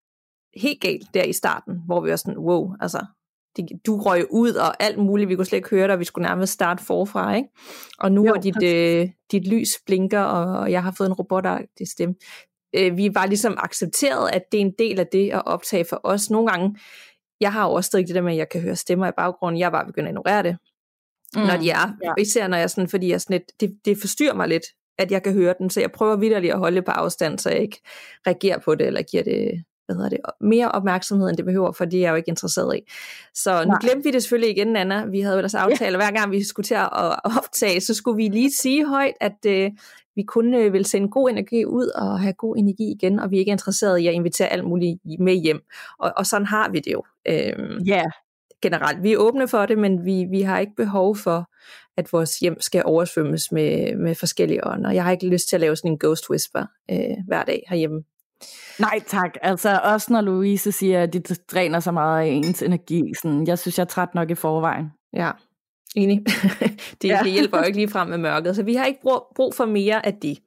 helt galt der i starten, hvor vi var sådan, wow, altså, det, du røg ud og alt muligt, vi kunne slet ikke høre dig, og vi skulle nærmest starte forfra, ikke? Og nu jo, er dit, øh, dit lys blinker, og, og jeg har fået en robotagtig stemme. Øh, vi var ligesom accepteret, at det er en del af det at optage for os. Nogle gange, jeg har jo også stadig det der med, at jeg kan høre stemmer i baggrunden, jeg bare begynder at ignorere det, mm, når de er. Ja. Især når jeg sådan, fordi jeg sådan lidt, det, det forstyrrer mig lidt, at jeg kan høre den, så jeg prøver vitterligt at holde på afstand, så jeg ikke reagerer på det, eller giver det, hvad hedder det, mere opmærksomhed, end det behøver, for det er jeg jo ikke interesseret i. Så nu Nej. glemte vi det selvfølgelig igen, Anna. Vi havde jo ellers aftalt, ja. hver gang vi skulle til at optage, så skulle vi lige sige højt, at øh, vi kun øh, vil sende god energi ud og have god energi igen, og vi er ikke interesseret i at invitere alt muligt med hjem. Og, og sådan har vi det jo. Øhm, yeah. Generelt. Vi er åbne for det, men vi, vi har ikke behov for, at vores hjem skal oversvømmes med, med forskellige ånder. Jeg har ikke lyst til at lave sådan en ghost whisper øh, hver dag herhjemme. Nej tak, altså også når Louise siger, at det dræner så meget af ens energi, sådan, jeg synes jeg er træt nok i forvejen. Ja, enig. det, ja. det hjælper jo ikke lige frem med mørket, så vi har ikke brug, brug for mere af det.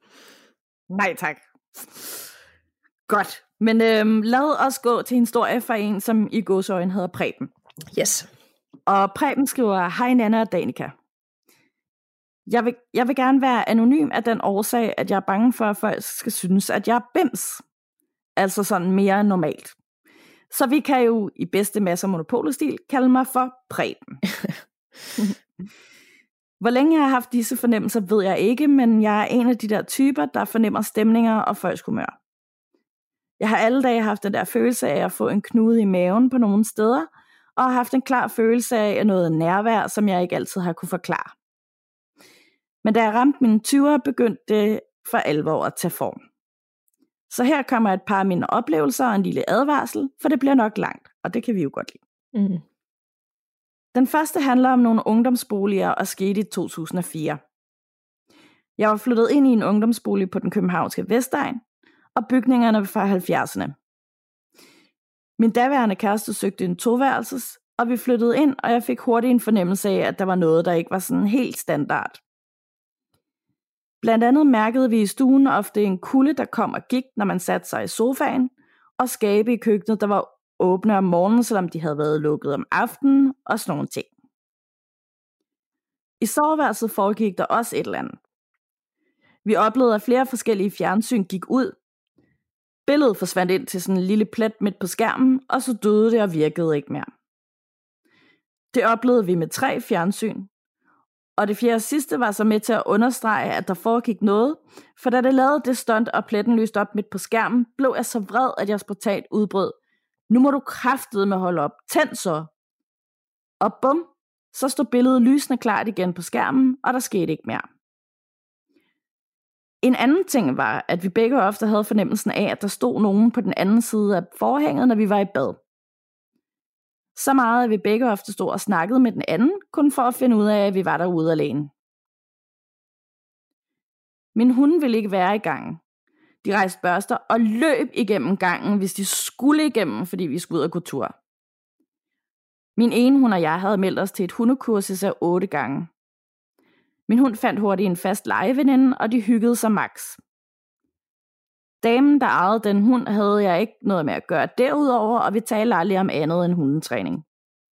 Nej tak. Godt, men øhm, lad os gå til en historie fra en, som i gåseøjne hedder Preben. Yes. Og Preben skriver, hej Nanna og Danika. Jeg vil, jeg vil gerne være anonym af den årsag, at jeg er bange for, at folk skal synes, at jeg er bims. Altså sådan mere normalt. Så vi kan jo i bedste masser monopolestil kalde mig for Preben. Hvor længe jeg har haft disse fornemmelser, ved jeg ikke, men jeg er en af de der typer, der fornemmer stemninger og folks humør. Jeg har alle dage haft den der følelse af at få en knude i maven på nogle steder, og har haft en klar følelse af noget nærvær, som jeg ikke altid har kunne forklare. Men da jeg ramte mine tyvere, begyndte det for alvor at tage form. Så her kommer et par af mine oplevelser og en lille advarsel, for det bliver nok langt, og det kan vi jo godt lide. Mm. Den første handler om nogle ungdomsboliger og skete i to tusind og fire. Jeg var flyttet ind i en ungdomsbolig på den københavnske Vestegn, og bygningerne var fra halvfjerdserne. Min daværende kæreste søgte en toværelses, og vi flyttede ind, og jeg fik hurtigt en fornemmelse af, at der var noget, der ikke var sådan helt standard. Blandt andet mærkede vi i stuen ofte en kulde, der kom og gik, når man satte sig i sofaen, og skabe i køkkenet, der var åbne om morgenen, selvom de havde været lukket om aftenen, og sådan nogle ting. I soveværelset foregik der også et eller andet. Vi oplevede, at flere forskellige fjernsyn gik ud. Billedet forsvandt ind til sådan en lille plet midt på skærmen, og så døde det og virkede ikke mere. Det oplevede vi med tre fjernsyn. Og det fjerde sidste var så med til at understrege, at der foregik noget, for da det lavede det stunt, og pletten lyste op midt på skærmen, blev jeg så vred, at jeg spontant udbrød: nu må du kraftedeme holde op, tænd så! Og bum, så stod billedet lysende klart igen på skærmen, og der skete ikke mere. En anden ting var, at vi begge ofte havde fornemmelsen af, at der stod nogen på den anden side af forhænget, når vi var i bad. Så meget, at vi begge ofte stod og snakkede med den anden, kun for at finde ud af, at vi var derude alene. Min hunde ville ikke være i gangen. De rejste børster og løb igennem gangen, hvis de skulle igennem, fordi vi skulle ud og gå tur. Min ene hund og jeg havde meldt os til et hundekursus af otte gange. Min hund fandt hurtigt en fast legeveninde, og de hyggede sig max. Damen, der ejede den hund, havde jeg ikke noget med at gøre derudover, og vi talte aldrig om andet end hundetræning.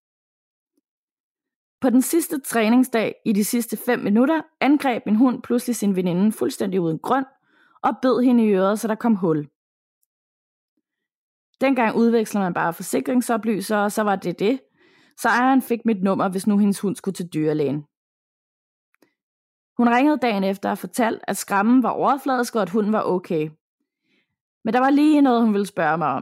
På den sidste træningsdag, i de sidste fem minutter, angreb min hund pludselig sin veninde fuldstændig uden grund, og bed hende i øret, så der kom hul. Dengang udvekslede man bare forsikringsoplysere, og så var det det, så ejeren fik mit nummer, hvis nu hendes hund skulle til dyrlægen. Hun ringede dagen efter og fortalte, at skrammen var overfladisk, og at hunden var okay. Men der var lige noget, hun ville spørge mig om.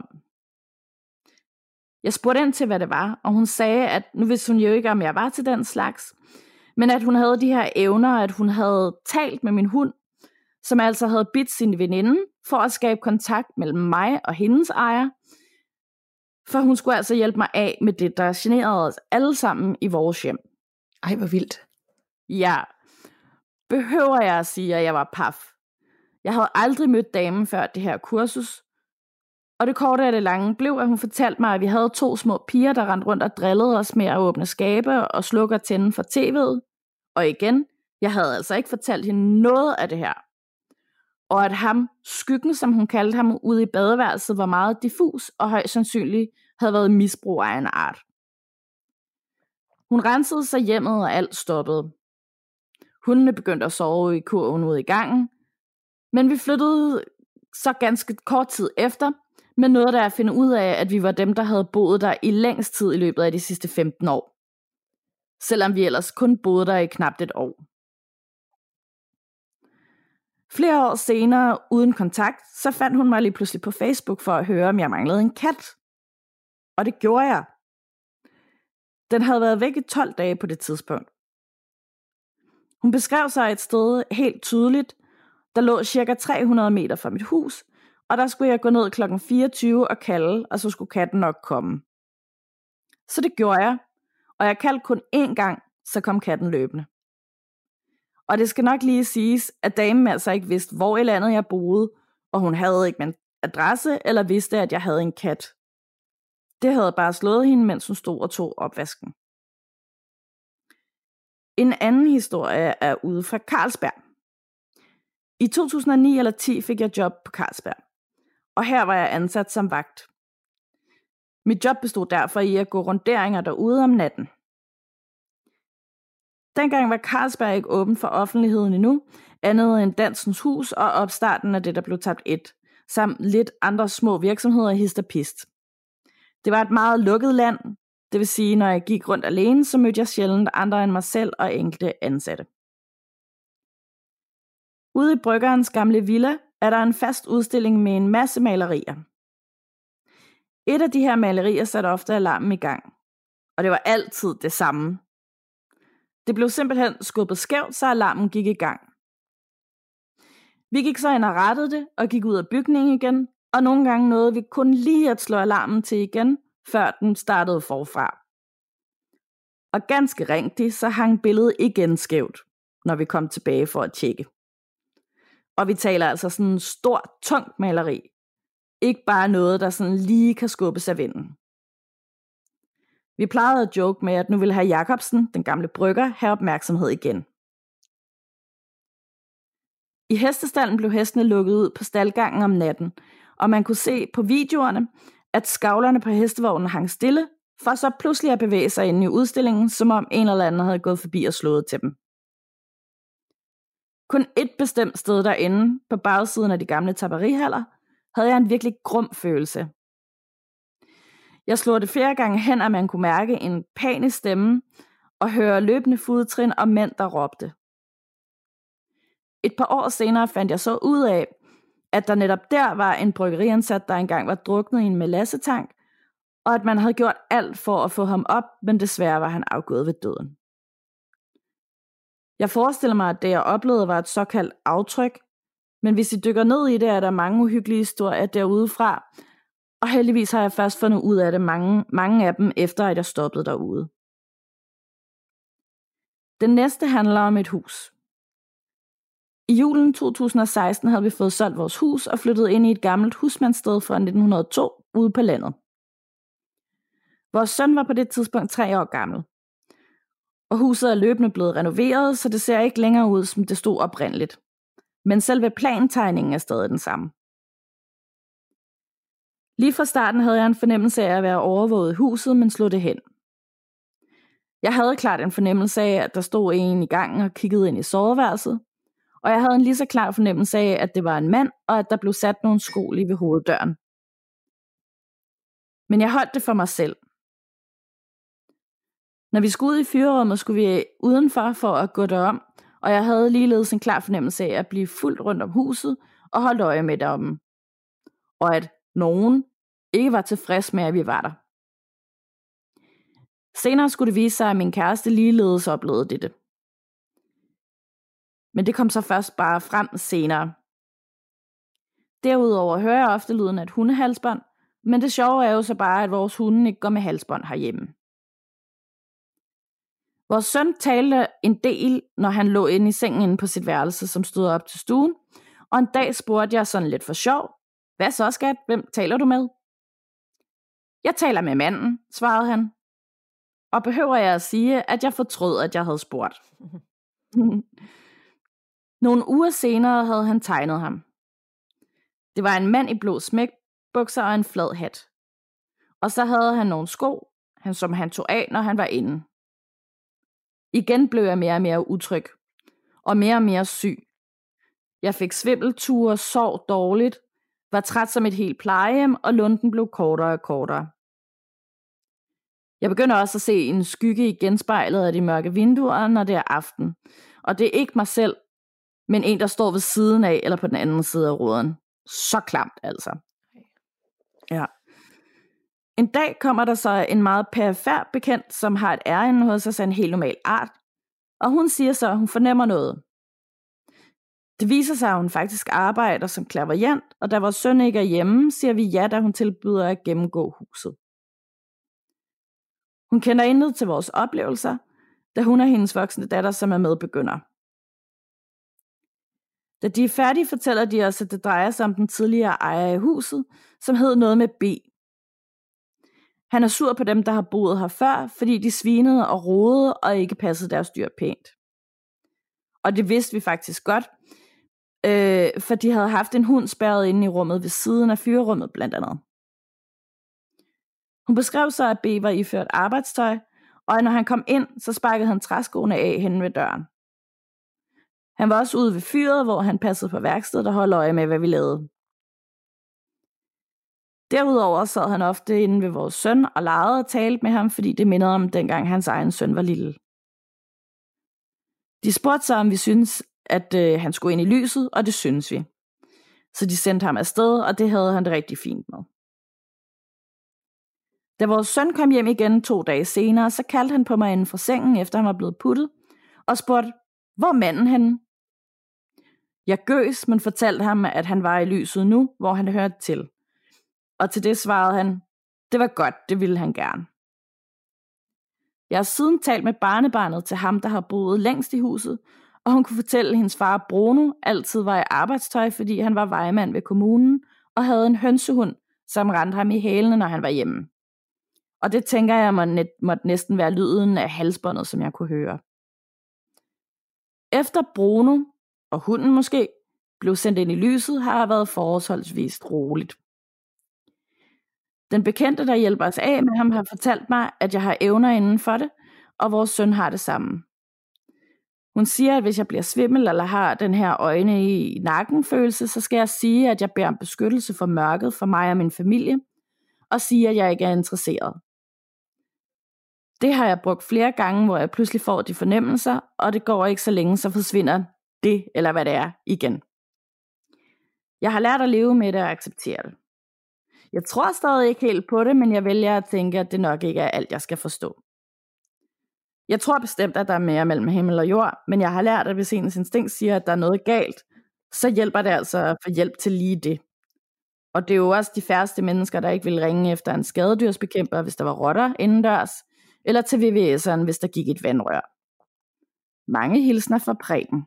Jeg spurgte ind til, hvad det var, og hun sagde, at nu vidste hun jo ikke, om jeg var til den slags, men at hun havde de her evner, at hun havde talt med min hund, som altså havde bidt sin veninde for at skabe kontakt mellem mig og hendes ejer, for hun skulle altså hjælpe mig af med det, der generede os alle sammen i vores hjem. Ej, hvor vildt. Ja, behøver jeg at sige, at jeg var paf. Jeg havde aldrig mødt damen før det her kursus, og det korte af det lange blev, at hun fortalte mig, at vi havde to små piger, der rendte rundt og drillede os med at åbne skabe og slukke og tænde for tv'et. Og igen, jeg havde altså ikke fortalt hende noget af det her. Og at ham, skyggen som hun kaldte ham, ude i badeværelset var meget diffus og højst sandsynligt havde været misbrug af en art. Hun rensede sig hjemmet, og alt stoppede. Hundene begyndte at sove i kurven ude i gangen, men vi flyttede så ganske kort tid efter, med noget der at finde ud af, at vi var dem, der havde boet der i længst tid i løbet af de sidste femten år. Selvom vi ellers kun boede der i knap et år. Flere år senere, uden kontakt, så fandt hun mig lige pludselig på Facebook for at høre, om jeg manglede en kat. Og det gjorde jeg. Den havde været væk i tolv dage på det tidspunkt. Hun beskrev sig et sted helt tydeligt, der lå cirka tre hundrede meter fra mit hus, og der skulle jeg gå ned klokken fireogtyve og kalde, og så skulle katten nok komme. Så det gjorde jeg, og jeg kaldte kun én gang, så kom katten løbende. Og det skal nok lige siges, at damen altså ikke vidste, hvor i landet jeg boede, og hun havde ikke min adresse, eller vidste, at jeg havde en kat. Det havde bare slået hende, mens hun stod og tog opvasken. En anden historie er ude fra Carlsberg. I to tusind og ni eller ti fik jeg job på Carlsberg, og her var jeg ansat som vagt. Mit job bestod derfor i at gå runderinger derude om natten. Dengang var Carlsberg ikke åben for offentligheden endnu, andet end Dansens Hus og opstarten af det, der blev tabt et, samt lidt andre små virksomheder hist og pist. Det var et meget lukket land, det vil sige, når jeg gik rundt alene, så mødte jeg sjældent andre end mig selv og enkelte ansatte. Ude i bryggerens gamle villa er der en fast udstilling med en masse malerier. Et af de her malerier satte ofte alarmen i gang, og det var altid det samme. Det blev simpelthen skubbet skævt, så alarmen gik i gang. Vi gik så ind og rettede det, og gik ud af bygningen igen, og nogle gange nåede vi kun lige at slå alarmen til igen, før den startede forfra. Og ganske rigtigt, så hang billedet igen skævt, når vi kom tilbage for at tjekke. Og vi taler altså sådan en stor, tungt maleri. Ikke bare noget, der sådan lige kan skubbes af vinden. Vi plejede at joke med, at nu ville hr. Jacobsen, den gamle brygger, have opmærksomhed igen. I hestestallen blev hestene lukket ud på staldgangen om natten, og man kunne se på videoerne, at skavlerne på hestevognen hang stille, for så pludselig at bevæge sig inde i udstillingen, som om en eller anden havde gået forbi og slået til dem. Kun et bestemt sted derinde, på bagsiden af de gamle tapperihaller, havde jeg en virkelig grum følelse. Jeg slog det flere gange hen, at man kunne mærke en panisk stemme og høre løbende fodtrin og mænd, der råbte. Et par år senere fandt jeg så ud af, at der netop der var en bryggeriansat, der engang var druknet i en melassetank, og at man havde gjort alt for at få ham op, men desværre var han afgået ved døden. Jeg forestiller mig, at det jeg oplevede var et såkaldt aftryk, men hvis I dykker ned i det, er der mange uhyggelige historier derudefra, og heldigvis har jeg først fundet ud af det mange, mange af dem, efter at jeg stoppede derude. Den næste handler om et hus. I julen to tusind og seksten havde vi fået solgt vores hus og flyttet ind i et gammelt husmandssted fra nitten hundrede og to ude på landet. Vores søn var på det tidspunkt tre år gammel, og huset er løbende blevet renoveret, så det ser ikke længere ud, som det stod oprindeligt. Men selve plantegningen er stadig den samme. Lige fra starten havde jeg en fornemmelse af at være overvåget i huset, men slog det hen. Jeg havde klart en fornemmelse af, at der stod en i gangen og kiggede ind i soveværelset, og jeg havde en lige så klar fornemmelse af, at det var en mand, og at der blev sat nogle sko lige ved hoveddøren. Men jeg holdt det for mig selv. Når vi skulle ud i fyrerummet, skulle vi udenfor for at gå derom, og jeg havde ligeledes en klar fornemmelse af at blive fuldt rundt om huset og holdt øje med derom. Og at nogen ikke var tilfreds med, at vi var der. Senere skulle det vise sig, at min kæreste ligeledes oplevede dette. Men det kom så først bare frem senere. Derudover hører jeg ofte lyden af et hundehalsbånd, men det sjove er jo så bare, at vores hunde ikke går med halsbånd herhjemme. Vores søn talte en del, når han lå inde i sengen inde på sit værelse, som stod op til stuen, og en dag spurgte jeg sådan lidt for sjov, hvad så skat, hvem taler du med? Jeg taler med manden, svarede han. Og behøver jeg at sige, at jeg fortrød, at jeg havde spurgt. Nogle uger senere havde han tegnet ham. Det var en mand i blå smækbukser og en flad hat. Og så havde han nogle sko, som han tog af, når han var inde. Igen blev jeg mere og mere utryg, og mere og mere syg. Jeg fik svimbelture, sov dårligt, var træt som et helt plejehjem, og lunden blev kortere og kortere. Jeg begynder også at se en skygge i genspejlet af de mørke vinduer, når det er aften. Og det er ikke mig selv, men en, der står ved siden af, eller på den anden side af ruden. Så klamt altså. Ja. En dag kommer der så en meget perifer bekendt, som har et ærinde hos os af en helt normal art. Og hun siger så, at hun fornemmer noget. Det viser sig, at hun faktisk arbejder som clairvoyant, og da vores søn ikke er hjemme, siger vi ja, da hun tilbyder at gennemgå huset. Hun kender intet til vores oplevelser, da hun er hendes voksne datter, som er medbegynder. Da de er færdige, fortæller de os, at det drejer sig om den tidligere ejer i huset, som hed noget med B. Han er sur på dem, der har boet her før, fordi de svinede og rodede og ikke passede deres dyr pænt. Og det vidste vi faktisk godt, øh, for de havde haft en hund spærret inde i rummet ved siden af fyrerummet blandt andet. Hun beskrev så, at B var iført arbejdstøj, og når han kom ind, så sparkede han træskoene af henne ved døren. Han var også ude ved fyret, hvor han passede på værkstedet og holdt øje med, hvad vi lavede. Derudover sad han ofte inde ved vores søn og legede og talte med ham, fordi det mindede om dengang hans egen søn var lille. De spurgte så, om vi syntes, at øh, han skulle ind i lyset, og det syntes vi. Så de sendte ham afsted, og det havde han det rigtig fint med. Da vores søn kom hjem igen to dage senere, så kaldte han på mig inden for sengen, efter han var blevet puttet, og spurgte, hvor er manden henne? Jeg gøs, men fortalte ham, at han var i lyset nu, hvor han hørte til. Og til det svarede han, det var godt, det ville han gerne. Jeg har siden talt med barnebarnet til ham, der har boet længst i huset, og hun kunne fortælle, at hendes far Bruno altid var i arbejdstøj, fordi han var vejmand ved kommunen, og havde en hønsehund, som rendte ham i hælene, når han var hjemme. Og det tænker jeg må net, måtte næsten være lyden af halsbåndet, som jeg kunne høre. Efter Bruno, og hunden måske, blev sendt ind i lyset, har jeg været forholdsvis roligt. Den bekendte, der hjælper os af med ham, har fortalt mig, at jeg har evner inden for det, og vores søn har det samme. Hun siger, at hvis jeg bliver svimmel eller har den her øjne i nakken følelse, så skal jeg sige, at jeg beder om beskyttelse for mørket for mig og min familie, og sige, at jeg ikke er interesseret. Det har jeg brugt flere gange, hvor jeg pludselig får de fornemmelser, og det går ikke så længe, så forsvinder det, eller hvad det er, igen. Jeg har lært at leve med det og acceptere det. Jeg tror stadig ikke helt på det, men jeg vælger at tænke, at det nok ikke er alt, jeg skal forstå. Jeg tror bestemt, at der er mere mellem himmel og jord, men jeg har lært, at hvis ens instinkt siger, at der er noget galt, så hjælper det altså at få hjælp til lige det. Og det er jo også de færreste mennesker, der ikke vil ringe efter en skadedyrsbekæmper, hvis der var rotter indendørs, eller til V V S'eren, hvis der gik et vandrør. Mange hilsner fra Preben.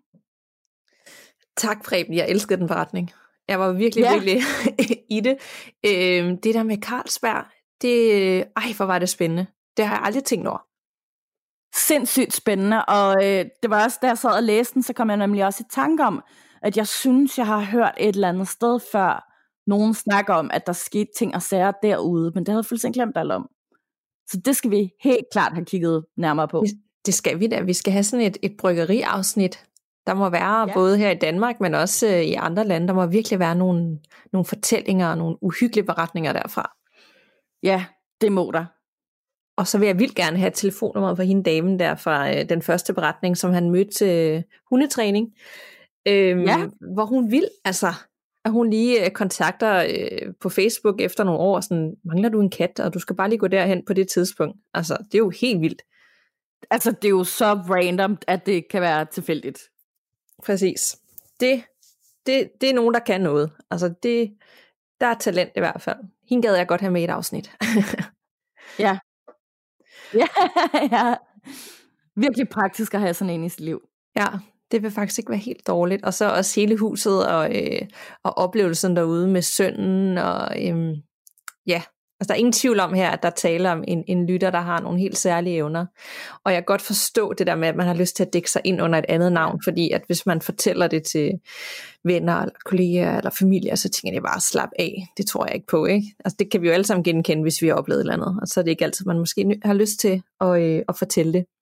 Tak, Preben. Jeg elskede den beretning. Jeg var virkelig, ja. virkelig i det. Øh, det der med Carlsberg, det, ej, hvor var det spændende. Det har jeg aldrig tænkt over. Sindssygt spændende, og øh, det var også, da jeg sad og læste den, så kom jeg nemlig også i tanke om, at jeg synes, jeg har hørt et eller andet sted før, nogen snakker om, at der skete ting og sager derude, men det havde jeg fuldstændig glemt alt om. Så det skal vi helt klart have kigget nærmere på. Det, det skal vi da. Vi skal have sådan et, et bryggeriafsnit. Der må være ja. både her i Danmark, men også øh, i andre lande. Der må virkelig være nogle, nogle fortællinger og nogle uhyggelige beretninger derfra. Ja, det må der. Og så vil jeg vildt gerne have telefonnummeret for hende damen der fra øh, den første beretning, som han mødte til øh, hundetræning. Øh, ja. Hvor hun vil, altså, at hun lige øh, kontakter øh, på Facebook efter nogle år, sådan, mangler du en kat, og du skal bare lige gå derhen på det tidspunkt. Altså, det er jo helt vildt. Altså, det er jo så random, at det kan være tilfældigt. Præcis. Det, det, det er nogen, der kan noget. Altså, det, der er talent i hvert fald. Hende gad jeg godt have med i et afsnit. Ja. Ja, ja. Virkelig praktisk at have sådan en i sit liv. Ja, det vil faktisk ikke være helt dårligt. Og så også hele huset og, øh, og oplevelsen derude med sønnen. Og øh, ja, altså der er ingen tvivl om her, at der taler om en, en lytter, der har nogle helt særlige evner. Og jeg kan godt forstå det der med, at man har lyst til at dække sig ind under et andet navn. Fordi at hvis man fortæller det til venner, eller kolleger eller familie, så tænker jeg bare, slap af. Det tror jeg ikke på, ikke? Altså det kan vi jo alle sammen genkende, hvis vi har oplevet et eller andet. Og så er det ikke altid, man måske har lyst til at, øh, at fortælle det.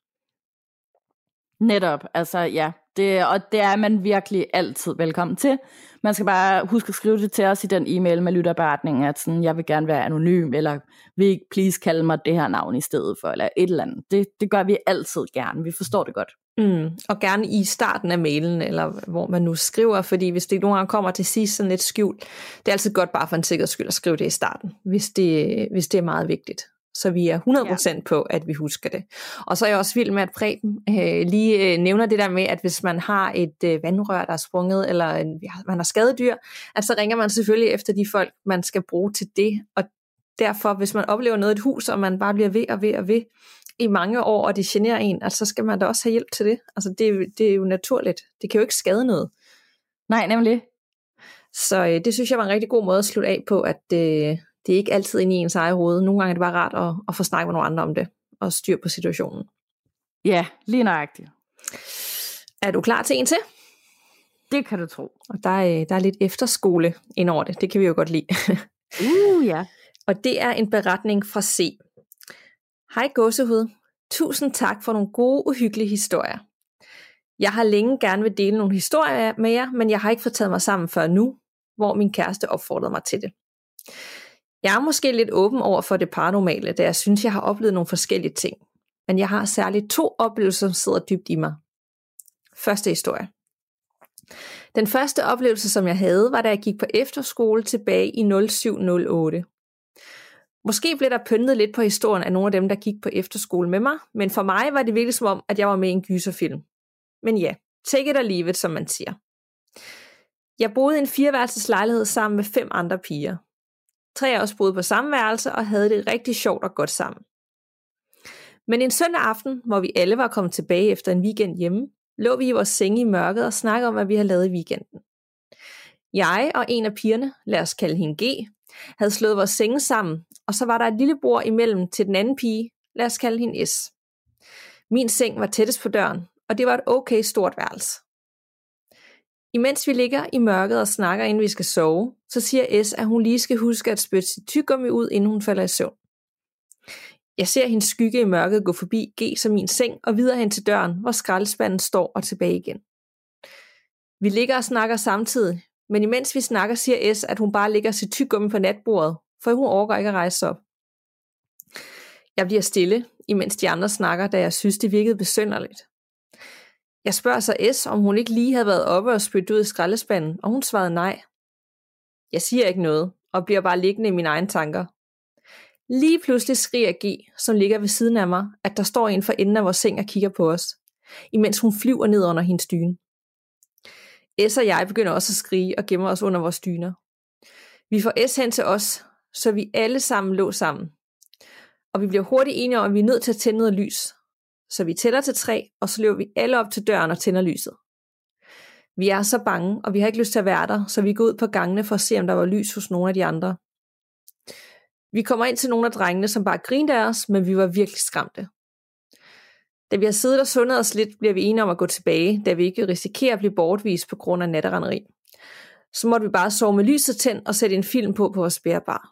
Netop, altså ja, det, og det er man virkelig altid velkommen til. Man skal bare huske at skrive det til os i den e-mail med lytterberetningen, at sådan, jeg vil gerne være anonym, eller vil ikke please kalde mig det her navn i stedet for, eller et eller andet. Det, det gør vi altid gerne, vi forstår det godt. Mm, og gerne i starten af mailen, eller hvor man nu skriver, fordi hvis det nogle gange kommer til sidst sådan lidt skjult, det er altid godt bare for en sikkerheds skyld at skrive det i starten, hvis det, hvis det er meget vigtigt. Så vi er hundrede procent ja. på, at vi husker det. Og så er jeg også vild med, at Preben øh, lige øh, nævner det der med, at hvis man har et øh, vandrør, der er sprunget, eller en, man har skadedyr, at så ringer man selvfølgelig efter de folk, man skal bruge til det. Og derfor, hvis man oplever noget i et hus, og man bare bliver ved og ved og ved i mange år, og det generer en, altså, så skal man da også have hjælp til det. Altså det, det er jo naturligt. Det kan jo ikke skade noget. Nej, nemlig. Så øh, det synes jeg var en rigtig god måde at slutte af på, at øh, det er ikke altid inde i ens eget hoved. Nogle gange er det bare rart at, at få snakket med nogle andre om det, og styr på situationen. Ja, lige nøjagtigt. Er du klar til en til? Det kan du tro. Og der er, der er lidt efterskole ind over det. Det kan vi jo godt lide. uh, ja. Og det er en beretning fra C. Hej gåsehud. Tusind tak for nogle gode, uhyggelige historier. Jeg har længe gerne vil dele nogle historier med jer, men jeg har ikke fået taget mig sammen før nu, hvor min kæreste opfordrede mig til det. Jeg er måske lidt åben over for det paranormale, da jeg synes, jeg har oplevet nogle forskellige ting. Men jeg har særligt to oplevelser, som sidder dybt i mig. Første historie. Den første oplevelse, som jeg havde, var da jeg gik på efterskole tilbage i nul syv nul otte. Måske blev der pyntet lidt på historien af nogle af dem, der gik på efterskole med mig, men for mig var det virkelig som om, at jeg var med i en gyserfilm. Men ja, take it or leave it, som man siger. Jeg boede i en fireværelseslejlighed sammen med fem andre piger. Tre af os boede på samme værelse og havde det rigtig sjovt og godt sammen. Men en søndag aften, hvor vi alle var kommet tilbage efter en weekend hjemme, lå vi i vores senge i mørket og snakkede om, hvad vi havde lavet i weekenden. Jeg og en af pigerne, lad os kalde hende G, havde slået vores senge sammen, og så var der et lille bord imellem til den anden pige, lad os kalde hende S. Min seng var tættest på døren, og det var et okay stort værelse. Imens vi ligger i mørket og snakker, inden vi skal sove, så siger S, at hun lige skal huske at spytte sit tyggegummi ud, inden hun falder i søvn. Jeg ser hendes skygge i mørket gå forbi G som min seng og videre hen til døren, hvor skraldespanden står og tilbage igen. Vi ligger og snakker samtidig, men imens vi snakker, siger S, at hun bare lægger sit tyggegummi på natbordet, for hun overgår ikke at rejse sig op. Jeg bliver stille, imens de andre snakker, da jeg synes, det virkede besynderligt. Jeg spørger så S, om hun ikke lige havde været oppe og spyttet ud i skraldespanden, og hun svarede nej. Jeg siger ikke noget, og bliver bare liggende i mine egne tanker. Lige pludselig skriger G, som ligger ved siden af mig, at der står en for enden af vores seng og kigger på os, imens hun flyver ned under hendes dyne. S og jeg begynder også at skrige og gemmer os under vores dyner. Vi får S hen til os, så vi alle sammen lå sammen. Og vi bliver hurtigt enige om, at vi er nødt til at tænde noget lys. Så vi tæller til tre, og så løber vi alle op til døren og tænder lyset. Vi er så bange, og vi har ikke lyst til at være der, så vi går ud på gangene for at se, om der var lys hos nogle af de andre. Vi kommer ind til nogle af drengene, som bare grinte af os, men vi var virkelig skræmte. Da vi har siddet og sundet os lidt, bliver vi enige om at gå tilbage, da vi ikke risikerer at blive bortvist på grund af natterenderi. Så måtte vi bare sove med lyset tændt og sætte en film på på vores bærebar.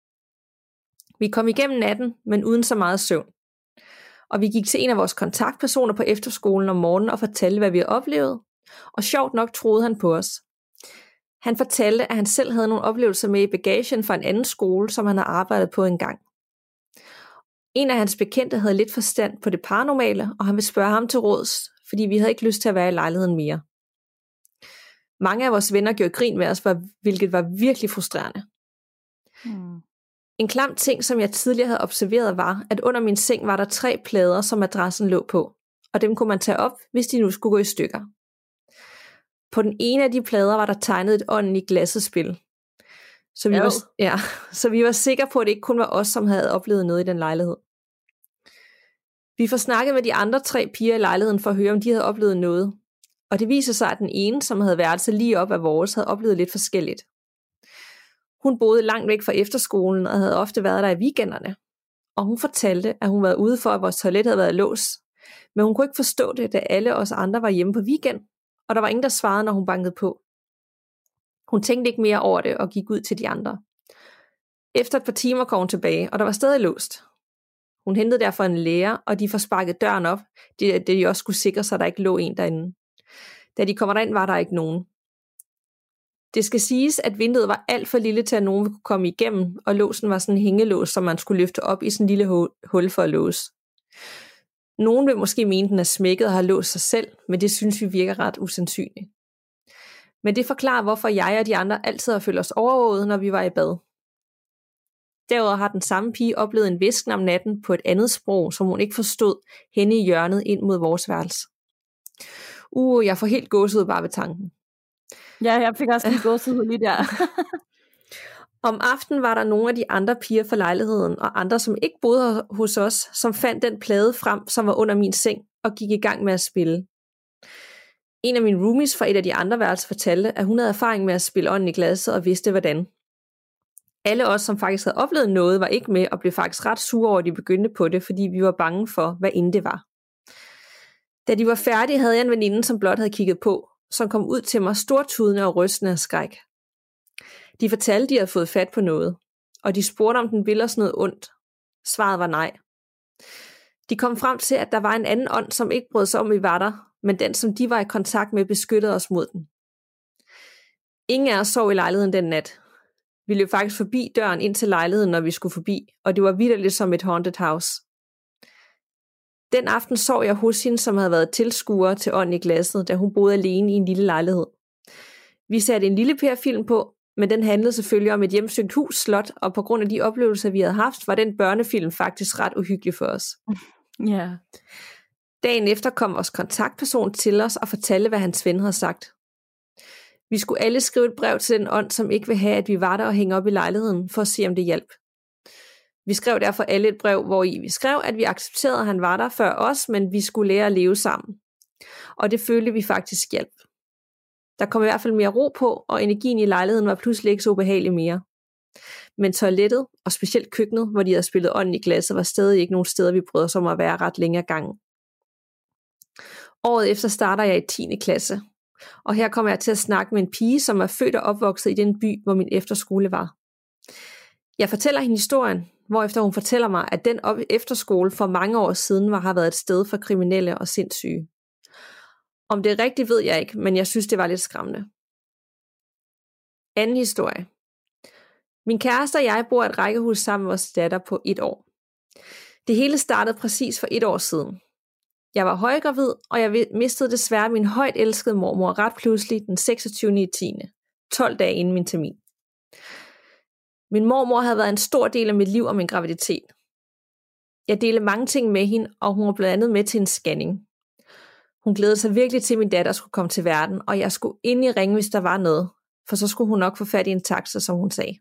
Vi kom igennem natten, men uden så meget søvn. Og vi gik til en af vores kontaktpersoner på efterskolen om morgenen og fortalte, hvad vi havde oplevet. Og sjovt nok troede han på os. Han fortalte, at han selv havde nogle oplevelser med i bagagen fra en anden skole, som han havde arbejdet på engang. En af hans bekendte havde lidt forstand på det paranormale, og han ville spørge ham til råds, fordi vi havde ikke lyst til at være i lejligheden mere. Mange af vores venner gjorde grin med os, hvilket var virkelig frustrerende. Hmm. En klam ting, som jeg tidligere havde observeret, var, at under min seng var der tre plader, som madrassen lå på, og dem kunne man tage op, hvis de nu skulle gå i stykker. På den ene af de plader var der tegnet et ånden i glasset spil. Så vi, var, ja, så vi var sikre på, at det ikke kun var os, som havde oplevet noget i den lejlighed. Vi får snakket med de andre tre piger i lejligheden for at høre, om de havde oplevet noget. Og det viser sig, at den ene, som havde værelse lige op af vores, havde oplevet lidt forskelligt. Hun boede langt væk fra efterskolen og havde ofte været der i weekenderne. Og hun fortalte, at hun var ude for, at vores toilet havde været låst. Men hun kunne ikke forstå det, da alle os andre var hjemme på weekend, og der var ingen, der svarede, når hun bankede på. Hun tænkte ikke mere over det og gik ud til de andre. Efter et par timer kom hun tilbage, og der var stadig låst. Hun hentede derfor en lærer, og de får sparket døren op, det de også skulle sikre sig, at der ikke lå en derinde. Da de kommer derind, var der ikke nogen. Det skal siges, at vinduet var alt for lille til, at nogen kunne komme igennem, og låsen var sådan en hængelås, som man skulle løfte op i sådan en lille hul for at låse. Nogen vil måske mene, den er smækket og har låst sig selv, men det synes vi virker ret usandsynligt. Men det forklarer, hvorfor jeg og de andre altid har følt os overvåget, når vi var i bad. Derudover har den samme pige oplevet en hvisken om natten på et andet sprog, som hun ikke forstod, henne i hjørnet ind mod vores værelse. Uh, jeg får helt gåsehud bare ved tanken. Ja, jeg fik også lige gåsehud lige der. Om aftenen var der nogle af de andre piger fra lejligheden, og andre, som ikke boede hos os, som fandt den plade frem, som var under min seng, og gik i gang med at spille. En af mine roomies fra et af de andre værelser fortalte, at hun havde erfaring med at spille ånden i glasset og vidste hvordan. Alle os, som faktisk havde oplevet noget, var ikke med og blev faktisk ret sure over, at de begyndte på det, fordi vi var bange for, hvad end det var. Da de var færdige, havde jeg en veninde, som blot havde kigget på, som kom ud til mig stortudende og rystende af skræk. De fortalte, de havde fået fat på noget, og de spurgte, om den ville os noget ondt. Svaret var nej. De kom frem til, at der var en anden ånd, som ikke brød sig om, vi var der, men den, som de var i kontakt med, beskyttede os mod den. Ingen af os sov i lejligheden den nat. Vi løb faktisk forbi døren ind til lejligheden, når vi skulle forbi, og det var vitterligt som et haunted house. Den aften sov jeg hos hende, som havde været tilskuer til ånden i glasset, da hun boede alene i en lille lejlighed. Vi satte en lille Per-film på, men den handlede selvfølgelig om et hjemsøgt hus, slot, og på grund af de oplevelser, vi havde haft, var den børnefilm faktisk ret uhyggelig for os. Ja. Yeah. Dagen efter kom vores kontaktperson til os og fortalte, hvad hans ven havde sagt. Vi skulle alle skrive et brev til den ånd, som ikke vil have, at vi var der og hænge op i lejligheden, for at se, om det hjalp. Vi skrev derfor alle et brev, hvor i vi skrev, at vi accepterede, at han var der før os, men vi skulle lære at leve sammen. Og det følte vi faktisk hjalp. Der kom i hvert fald mere ro på, og energien i lejligheden var pludselig ikke så ubehagelig mere. Men toilettet, og specielt køkkenet, hvor de havde spillet ånden i glasset, var stadig ikke nogen steder, vi brød os om at være ret længere gangen. Året efter starter jeg i tiende klasse, Og her kommer jeg til at snakke med en pige, som er født og opvokset i den by, hvor min efterskole var. Jeg fortæller hende historien, hvorefter hun fortæller mig, at den efterskole for mange år siden var, har været et sted for kriminelle og sindssyge. Om det er rigtigt, ved jeg ikke, men jeg synes, det var lidt skræmmende. Anden historie. Min kæreste og jeg bor i et rækkehus sammen med vores datter på et år. Det hele startede præcis for et år siden. Jeg var højgravid, og jeg mistede desværre min højt elskede mormor ret pludselig den seksogtyvende oktober, tolv dage inden min termin. Min mormor havde været en stor del af mit liv og min graviditet. Jeg delte mange ting med hende, og hun var blandt andet med til en scanning. Hun glædede sig virkelig til, at min datter skulle komme til verden, og jeg skulle endelig ringe, hvis der var noget, for så skulle hun nok få fat i en taxa, som hun sagde.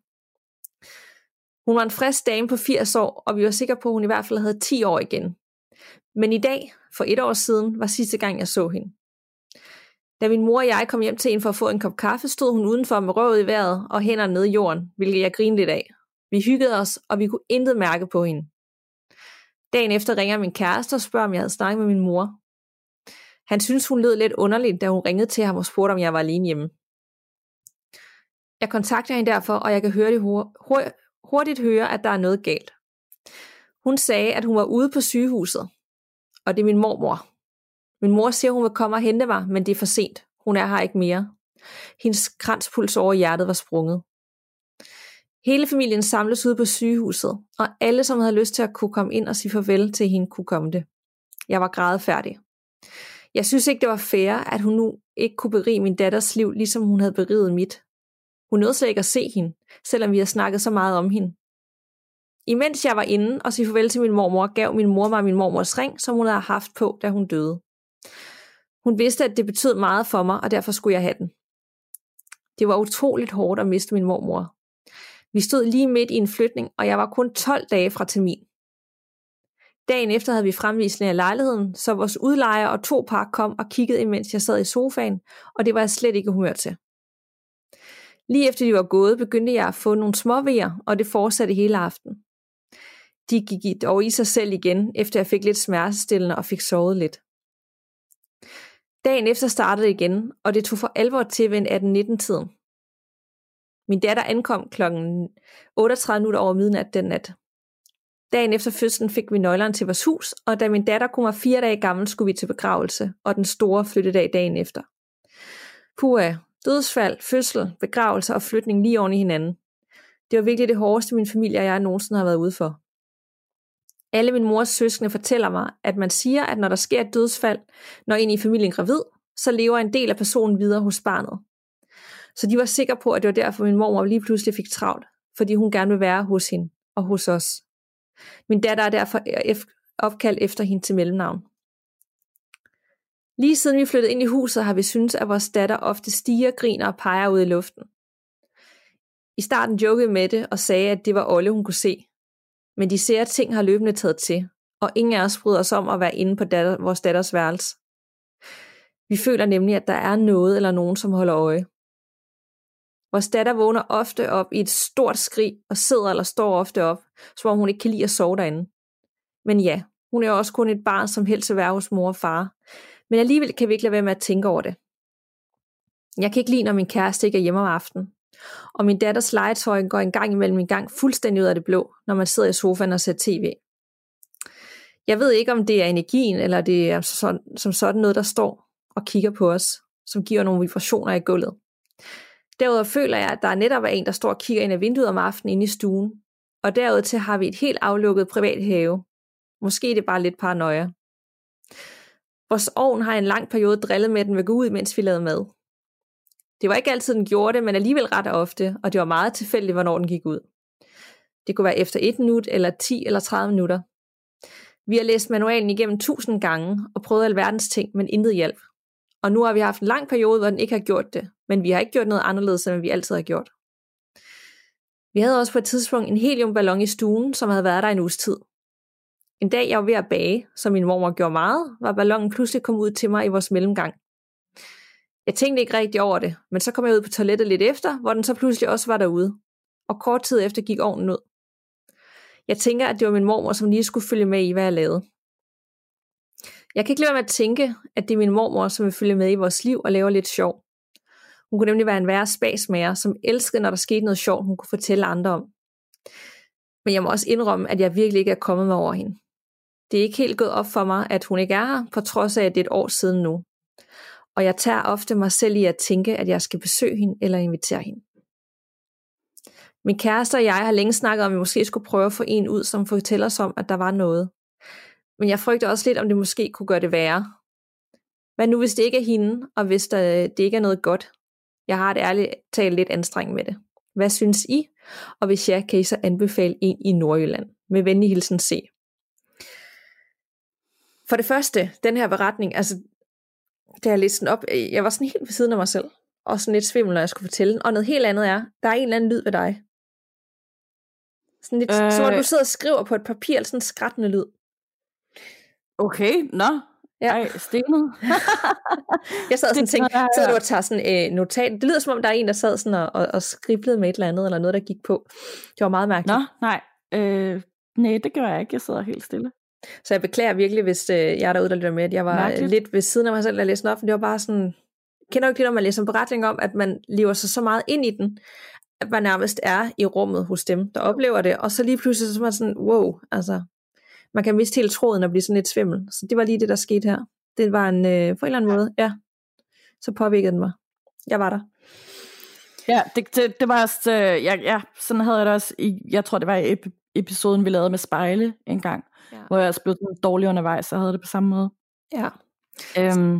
Hun var en frisk dame på firs år, og vi var sikre på, at hun i hvert fald havde ti år igen. Men i dag, for et år siden, var sidste gang, jeg så hende. Da min mor og jeg kom hjem til hende for at få en kop kaffe, stod hun udenfor med røvet i vejret og hænderne nede i jorden, hvilket jeg grinede lidt af. Vi hyggede os, og vi kunne intet mærke på hende. Dagen efter ringer min kæreste og spørger, om jeg havde snakket med min mor. Han synes, hun lød lidt underligt, da hun ringede til ham og spurgte, om jeg var alene hjemme. Jeg kontakter hende derfor, og jeg kan høre det hurtigt høre, at der er noget galt. Hun sagde, at hun var ude på sygehuset, og det er min mormor. Min mor siger, hun vil komme og hente mig, men det er for sent. Hun er her ikke mere. Hendes kranspuls over hjertet var sprunget. Hele familien samles ude på sygehuset, og alle, som havde lyst til at kunne komme ind og sige farvel til hende, kunne komme det. Jeg var grædefærdig. Jeg synes ikke, det var fair, at hun nu ikke kunne berige min datters liv, ligesom hun havde beriget mit. Hun nåede slet ikke at se hende, selvom vi havde snakket så meget om hende. Imens jeg var inde og sige farvel til min mormor, gav min mor mig min mormors ring, som hun havde haft på, da hun døde. Hun vidste, at det betød meget for mig, og derfor skulle jeg have den. Det var utroligt hårdt at miste min mormor. Vi stod lige midt i en flytning, og jeg var kun tolv dage fra termin. Dagen efter havde vi fremvisning af lejligheden, så vores udlejer og to par kom og kiggede, imens jeg sad i sofaen, og det var jeg slet ikke humør til. Lige efter de var gået, begyndte jeg at få nogle småvejer, og det fortsatte hele aften. De gik dog i sig selv igen, efter jeg fik lidt smertestillende og fik sovet lidt. Dagen efter startede det igen, og det tog for alvor til ved atten nitten tiden. Min datter ankom klokken otteogtredive minutter over midnat den nat. Dagen efter fødslen fik vi nøglerne til vores hus, og da min datter kun var fire dage gammel, skulle vi til begravelse, og den store flyttedag dagen efter. Puha, dødsfald, fødsel, begravelse og flytning lige oven i hinanden. Det var virkelig det hårdeste, min familie og jeg nogensinde har været ude for. Alle min mors søskende fortæller mig, at man siger, at når der sker et dødsfald, når en i familien er gravid, så lever en del af personen videre hos barnet. Så de var sikre på, at det var derfor, min mormor lige pludselig fik travlt, fordi hun gerne vil være hos hende og hos os. Min datter er derfor opkaldt efter hende til mellemnavn. Lige siden vi flyttede ind i huset, har vi syntes, at vores datter ofte stiger, griner og peger ud i luften. I starten jokede med det og sagde, at det var Olle, hun kunne se. Men de sære ting har løbende taget til, og ingen af os bryder os om at være inde på datter, vores datters værelse. Vi føler nemlig, at der er noget eller nogen, som holder øje. Vores datter vågner ofte op i et stort skrig og sidder eller står ofte op, som om hun ikke kan lide at sove derinde. Men ja, hun er også kun et barn, som helst vil være hos mor og far. Men alligevel kan vi ikke lade være med at tænke over det. Jeg kan ikke lide, når min kæreste ikke er hjemme om aftenen. Og min datters legetøj går en gang imellem en gang fuldstændig ud af det blå, når man sidder i sofaen og ser tv. Jeg ved ikke, om det er energien, eller det er som sådan noget, der står og kigger på os, som giver nogle vibrationer i gulvet. Derudover føler jeg, at der netop er en, der står og kigger ind ad vinduet om aftenen inde i stuen. Og derudover har vi et helt aflukket privat have. Måske er det bare lidt paranoia. Vores ovn har en lang periode drillet med, at den vil gå ud, mens vi lavede mad. Det var ikke altid, den gjorde det, men alligevel ret ofte, og det var meget tilfældigt, hvornår den gik ud. Det kunne være efter et minut, eller ti eller tredive minutter. Vi har læst manualen igennem tusind gange, og prøvet alverdens ting, men intet hjælp. Og nu har vi haft en lang periode, hvor den ikke har gjort det, men vi har ikke gjort noget anderledes, end vi altid har gjort. Vi havde også på et tidspunkt en heliumballon i stuen, som havde været der en uges tid. En dag, jeg var ved at bage, som min mormor gjorde meget, var ballonen pludselig kommet ud til mig i vores mellemgang. Jeg tænkte ikke rigtig over det, men så kom jeg ud på toilettet lidt efter, hvor den så pludselig også var derude. Og kort tid efter gik ovnen ud. Jeg tænker, at det var min mormor, som lige skulle følge med i, hvad jeg lavede. Jeg kan ikke lade være med at tænke, at det er min mormor, som vil følge med i vores liv og lave lidt sjov. Hun kunne nemlig være en værre spasmager, som elskede, når der skete noget sjovt, hun kunne fortælle andre om. Men jeg må også indrømme, at jeg virkelig ikke er kommet mig over hende. Det er ikke helt gået op for mig, at hun ikke er her, på trods af, at det er et år siden nu. Og jeg tager ofte mig selv i at tænke, at jeg skal besøge hende eller invitere hende. Min kæreste og jeg har længe snakket om, at vi måske skulle prøve at få en ud, som fortæller os om, at der var noget. Men jeg frygter også lidt, om det måske kunne gøre det værre. Hvad nu, hvis det ikke er hende, og hvis der, det ikke er noget godt? Jeg har et ærligt talt lidt anstrengt med det. Hvad synes I? Og hvis ja, kan I så anbefale en i Nordjylland? Med venlig hilsen C. For det første, den her beretning, altså, da jeg læste den op, jeg var sådan helt ved siden af mig selv, og sådan lidt svimmel, når jeg skulle fortælle den. Og noget helt andet er, der er en eller anden lyd ved dig. Sådan lidt, øh... som om du sidder og skriver på et papir, sådan en skrattende lyd. Okay, nå. Ja. Ej, stenet. Jeg sad sådan og tænkte, sidder du og tager sådan øh, notat. Det lyder som om, der er en, der sad sådan og, og, og skriblede med et eller andet, eller noget, der gik på. Det var meget mærkeligt. Nå, nej. Øh, nej, det gør jeg ikke. Jeg sidder helt stille. Så jeg beklager virkelig, hvis øh, jeg er derude, der lytter med, at jeg var mærkeligt. Lidt ved siden af mig selv, da jeg læste den op. Det var bare sådan, kender du ikke det, når man læser en beretning om, at man lever sig så meget ind i den, at man nærmest er i rummet hos dem, der oplever det, og så lige pludselig så er man sådan, wow, altså, man kan miste hele tråden og blive sådan lidt svimmel. Så det var lige det, der skete her. Det var en, øh, på en eller anden måde, ja, så påvirkede den mig. Jeg var der. Ja, det, det, det var også, øh, ja, ja, sådan havde jeg det også, i, jeg tror det var i episoden, vi lavede med spejle en gang, ja. Hvor jeg også blev dårlig undervejs, så havde det på samme måde. Ja. Øhm,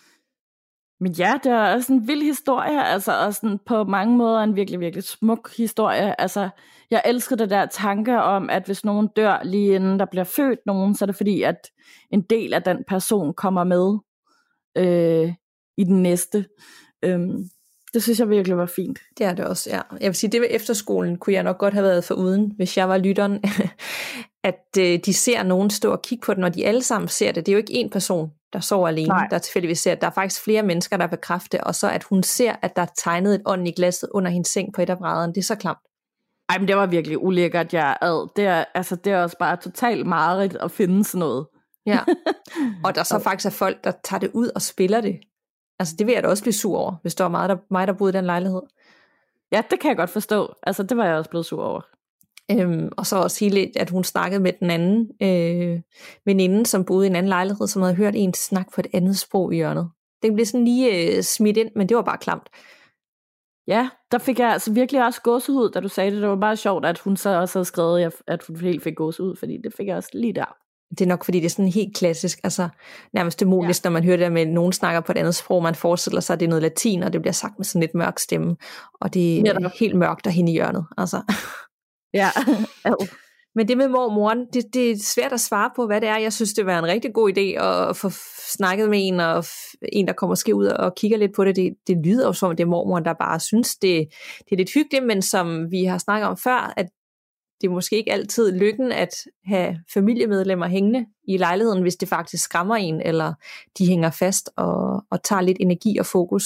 men ja, det er også en vild historie, altså også sådan på mange måder en virkelig, virkelig smuk historie. Altså, jeg elsker det der tanke om, at hvis nogen dør lige inden der bliver født nogen, så er det fordi, at en del af den person kommer med øh, i den næste. Øhm, det synes jeg virkelig var fint. Det er det også, ja. Jeg vil sige, det ved efterskolen kunne jeg nok godt have været foruden, hvis jeg var lytteren, at øh, de ser nogen stå og kigge på den, og de alle sammen ser det. Det er jo ikke én person, der sover alene, Nej. Der tilfældigvis ser, at der er faktisk flere mennesker, der bekræfter, og så at hun ser, at der er tegnet et ånd i glasset under hendes seng på et af brædderne. Det er så klamt. Ej, men det var virkelig ulækkert, jeg ad. Det er, altså, det er også bare totalt mareridt at finde sådan noget. Ja, og der så faktisk er folk, der tager det ud og spiller det. Altså, det vil jeg da også blive sur over, hvis der var mig, der, mig, der boede i den lejlighed. Ja, det kan jeg godt forstå. Altså, det var jeg også blevet sur over. Øhm, og så også hele, at hun snakkede med den anden øh, veninde, som boede i en anden lejlighed, som havde hørt en snak på et andet sprog i hjørnet. Den blev sådan lige øh, smidt ind, men det var bare klamt. Ja, der fik jeg altså virkelig også gåsehud, da du sagde det. Det var bare sjovt, at hun så også havde skrevet, at hun helt fik gåsehud, fordi det fik jeg også lige der. Det er nok, fordi det er sådan helt klassisk, altså nærmest demotisk, ja. Når man hører det der med, at nogen snakker på et andet sprog, man forestiller sig, at det er noget latin, og det bliver sagt med sådan lidt mørk stemme, og det er ja, helt mørkt derhen i hjørnet. Altså. Ja. Men det med mormoren, det, det er svært at svare på, hvad det er. Jeg synes, det var en rigtig god idé at få snakket med en, og en, der kommer måske ud og kigger lidt på det. Det, det lyder jo som, at det er mormoren, der bare synes, det, det er lidt hyggeligt, men som vi har snakket om før, at det er måske ikke altid lykken at have familiemedlemmer hængende i lejligheden, hvis det faktisk skræmmer en, eller de hænger fast og, og tager lidt energi og fokus.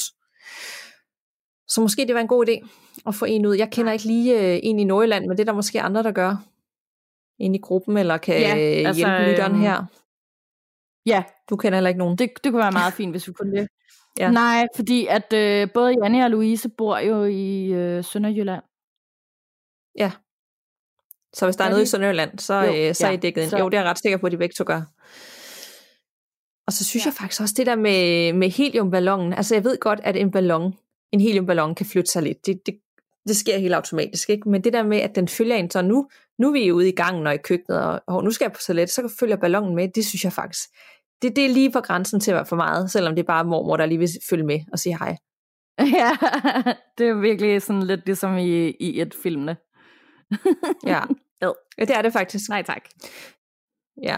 Så måske det var en god idé at få en ud. Jeg kender ikke lige uh, en i Nordjylland, men det er der måske andre, der gør. En i gruppen, eller kan ja, altså, hjælpe lytteren her. Ja. Du kender heller ikke nogen. Det, det kunne være meget fint, hvis vi kunne det. Ja. Nej, fordi at øh, både Janne og Louise bor jo i øh, Sønderjylland. Ja. Så hvis der er, er noget de? i Sønderjylland, så, jo, øh, så ja, er I dækket ind. Så... Jo, det er jeg ret sikker på, at de begge to gør. Og så synes ja. jeg faktisk også, det der med, med heliumballonen, altså jeg ved godt, at en ballon, en heliumballon kan flytte sig lidt. Det, det, det sker helt automatisk, ikke? Men det der med, at den følger en, så nu, nu er vi ude i gangen og i køkkenet, og, og nu skal jeg på toilet, så følger ballonen med, det synes jeg faktisk, det, det er lige på grænsen til at være for meget, selvom det er bare mormor, der lige vil følge med og sige hej. Ja, det er virkelig sådan lidt ligesom i, i et filmene. Ja. ja, det er det faktisk. Nej tak. Ja.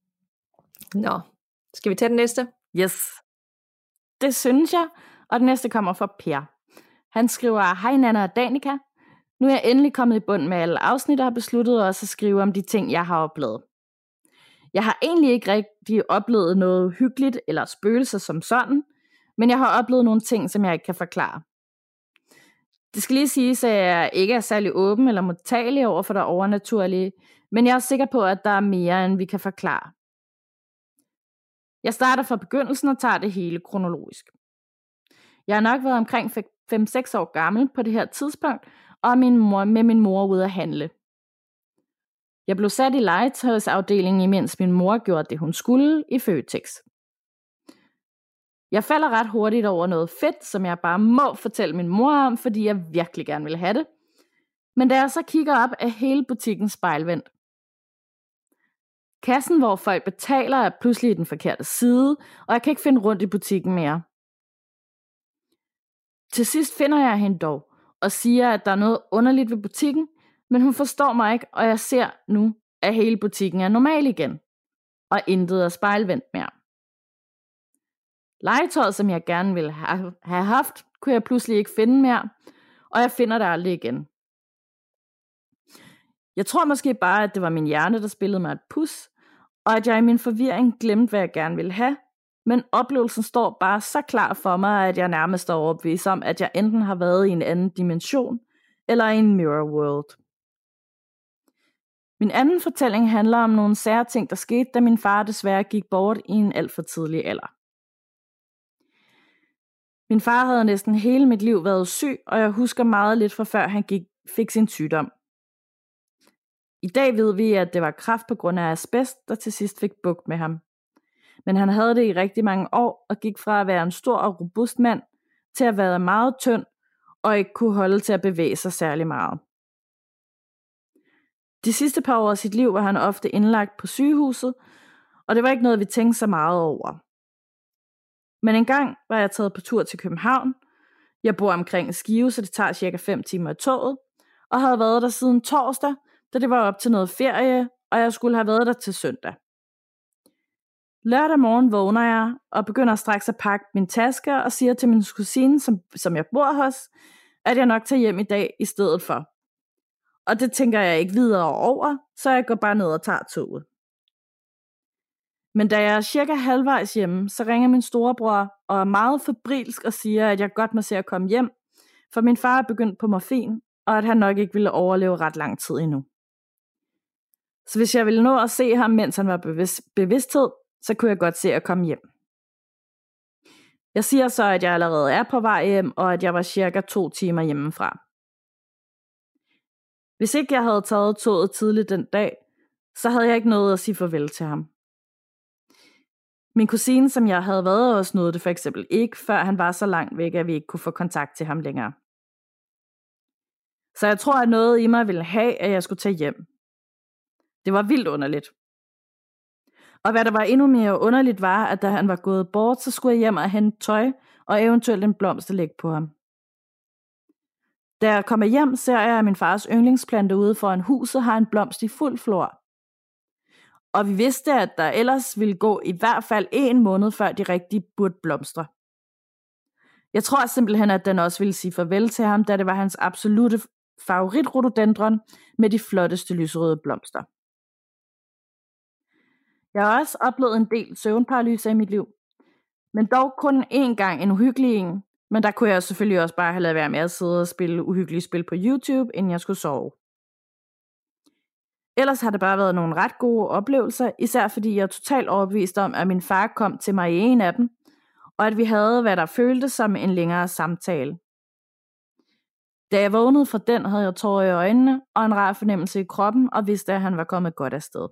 Nå, skal vi tage den næste? Yes. Det synes jeg, og den næste kommer fra Per. Han skriver, hej Nanna og Danika. Nu er jeg endelig kommet i bund med alle afsnit og har besluttet også at skrive om de ting, jeg har oplevet. Jeg har egentlig ikke rigtig oplevet noget hyggeligt eller spøgelser som sådan, men jeg har oplevet nogle ting, som jeg ikke kan forklare. Det skal lige siges, at jeg ikke er særlig åben eller modtagelig over for det overnaturlige, men jeg er sikker på, at der er mere, end vi kan forklare. Jeg starter fra begyndelsen og tager det hele kronologisk. Jeg har nok været omkring fem seks år gammel på det her tidspunkt, og min mor, med min mor ude at handle. Jeg blev sat i legetøjsafdelingen, imens min mor gjorde det, hun skulle i Føtex. Jeg falder ret hurtigt over noget fedt, som jeg bare må fortælle min mor om, fordi jeg virkelig gerne vil have det. Men da jeg så kigger op, er hele butikken spejlvendt. Kassen, hvor folk betaler, er pludselig i den forkerte side, og jeg kan ikke finde rundt i butikken mere. Til sidst finder jeg hende dog, og siger, at der er noget underligt ved butikken, men hun forstår mig ikke, og jeg ser nu, at hele butikken er normal igen, og intet er spejlvendt mere. Legetøjet, som jeg gerne ville have haft, kunne jeg pludselig ikke finde mere, og jeg finder det aldrig igen. Jeg tror måske bare, at det var min hjerne, der spillede mig et pus, og at jeg i min forvirring glemte, hvad jeg gerne ville have, men oplevelsen står bare så klar for mig, at jeg nærmest er overbevist om, at jeg enten har været i en anden dimension, eller i en mirror world. Min anden fortælling handler om nogle sære ting, der skete, da min far desværre gik bort i en alt for tidlig alder. Min far havde næsten hele mit liv været syg, og jeg husker meget lidt fra før han gik, fik sin sygdom. I dag ved vi, at det var kræft på grund af asbest, der til sidst fik bugt med ham. Men han havde det i rigtig mange år, og gik fra at være en stor og robust mand, til at være meget tynd, og ikke kunne holde til at bevæge sig særlig meget. De sidste par år af sit liv var han ofte indlagt på sygehuset, og det var ikke noget, vi tænkte så meget over. Men en gang var jeg taget på tur til København. Jeg bor omkring Skive, så det tager cirka fem timer i toget, og havde været der siden torsdag, da det var op til noget ferie, og jeg skulle have været der til søndag. Lørdag morgen vågner jeg, og begynder straks at pakke min taske, og siger til min kusine, som, som jeg bor hos, at jeg nok tager hjem i dag i stedet for. Og det tænker jeg ikke videre over, så jeg går bare ned og tager toget. Men da jeg er cirka halvvejs hjemme, så ringer min storebror og er meget febrilsk og siger, at jeg godt må se at komme hjem, for min far er begyndt på morfin, og at han nok ikke ville overleve ret lang tid endnu. Så hvis jeg ville nå at se ham, mens han var bevidst, bevidsthed, så kunne jeg godt se at komme hjem. Jeg siger så, at jeg allerede er på vej hjem, og at jeg var cirka to timer hjemmefra. Hvis ikke jeg havde taget toget tidligt den dag, så havde jeg ikke nået at sige farvel til ham. Min kusine, som jeg havde været hos, nåede det for eksempel ikke, før han var så langt væk, at vi ikke kunne få kontakt til ham længere. Så jeg tror, at noget i mig ville have, at jeg skulle tage hjem. Det var vildt underligt. Og hvad der var endnu mere underligt var, at da han var gået bort, så skulle jeg hjem og hente tøj og eventuelt en blomst at lægge på ham. Da jeg kommer hjem, ser jeg, at min fars yndlingsplante ude foran huset har en blomst i fuld flor. Og vi vidste, at der ellers ville gå i hvert fald en måned, før de rigtig burde blomstre. Jeg tror simpelthen, at den også ville sige farvel til ham, da det var hans absolute favoritrhododendron med de flotteste lyserøde blomster. Jeg har også oplevet en del søvnparalyse i mit liv, men dog kun én gang en uhyggelig en, men der kunne jeg selvfølgelig også bare have ladet være med at sidde og spille uhyggelige spil på YouTube, inden jeg skulle sove. Ellers har det bare været nogle ret gode oplevelser, især fordi jeg er totalt overbevist om, at min far kom til mig i en af dem, og at vi havde, hvad der føltes som en længere samtale. Da jeg vågnede fra den, havde jeg tårer i øjnene og en rar fornemmelse i kroppen, og vidste, at han var kommet godt afsted.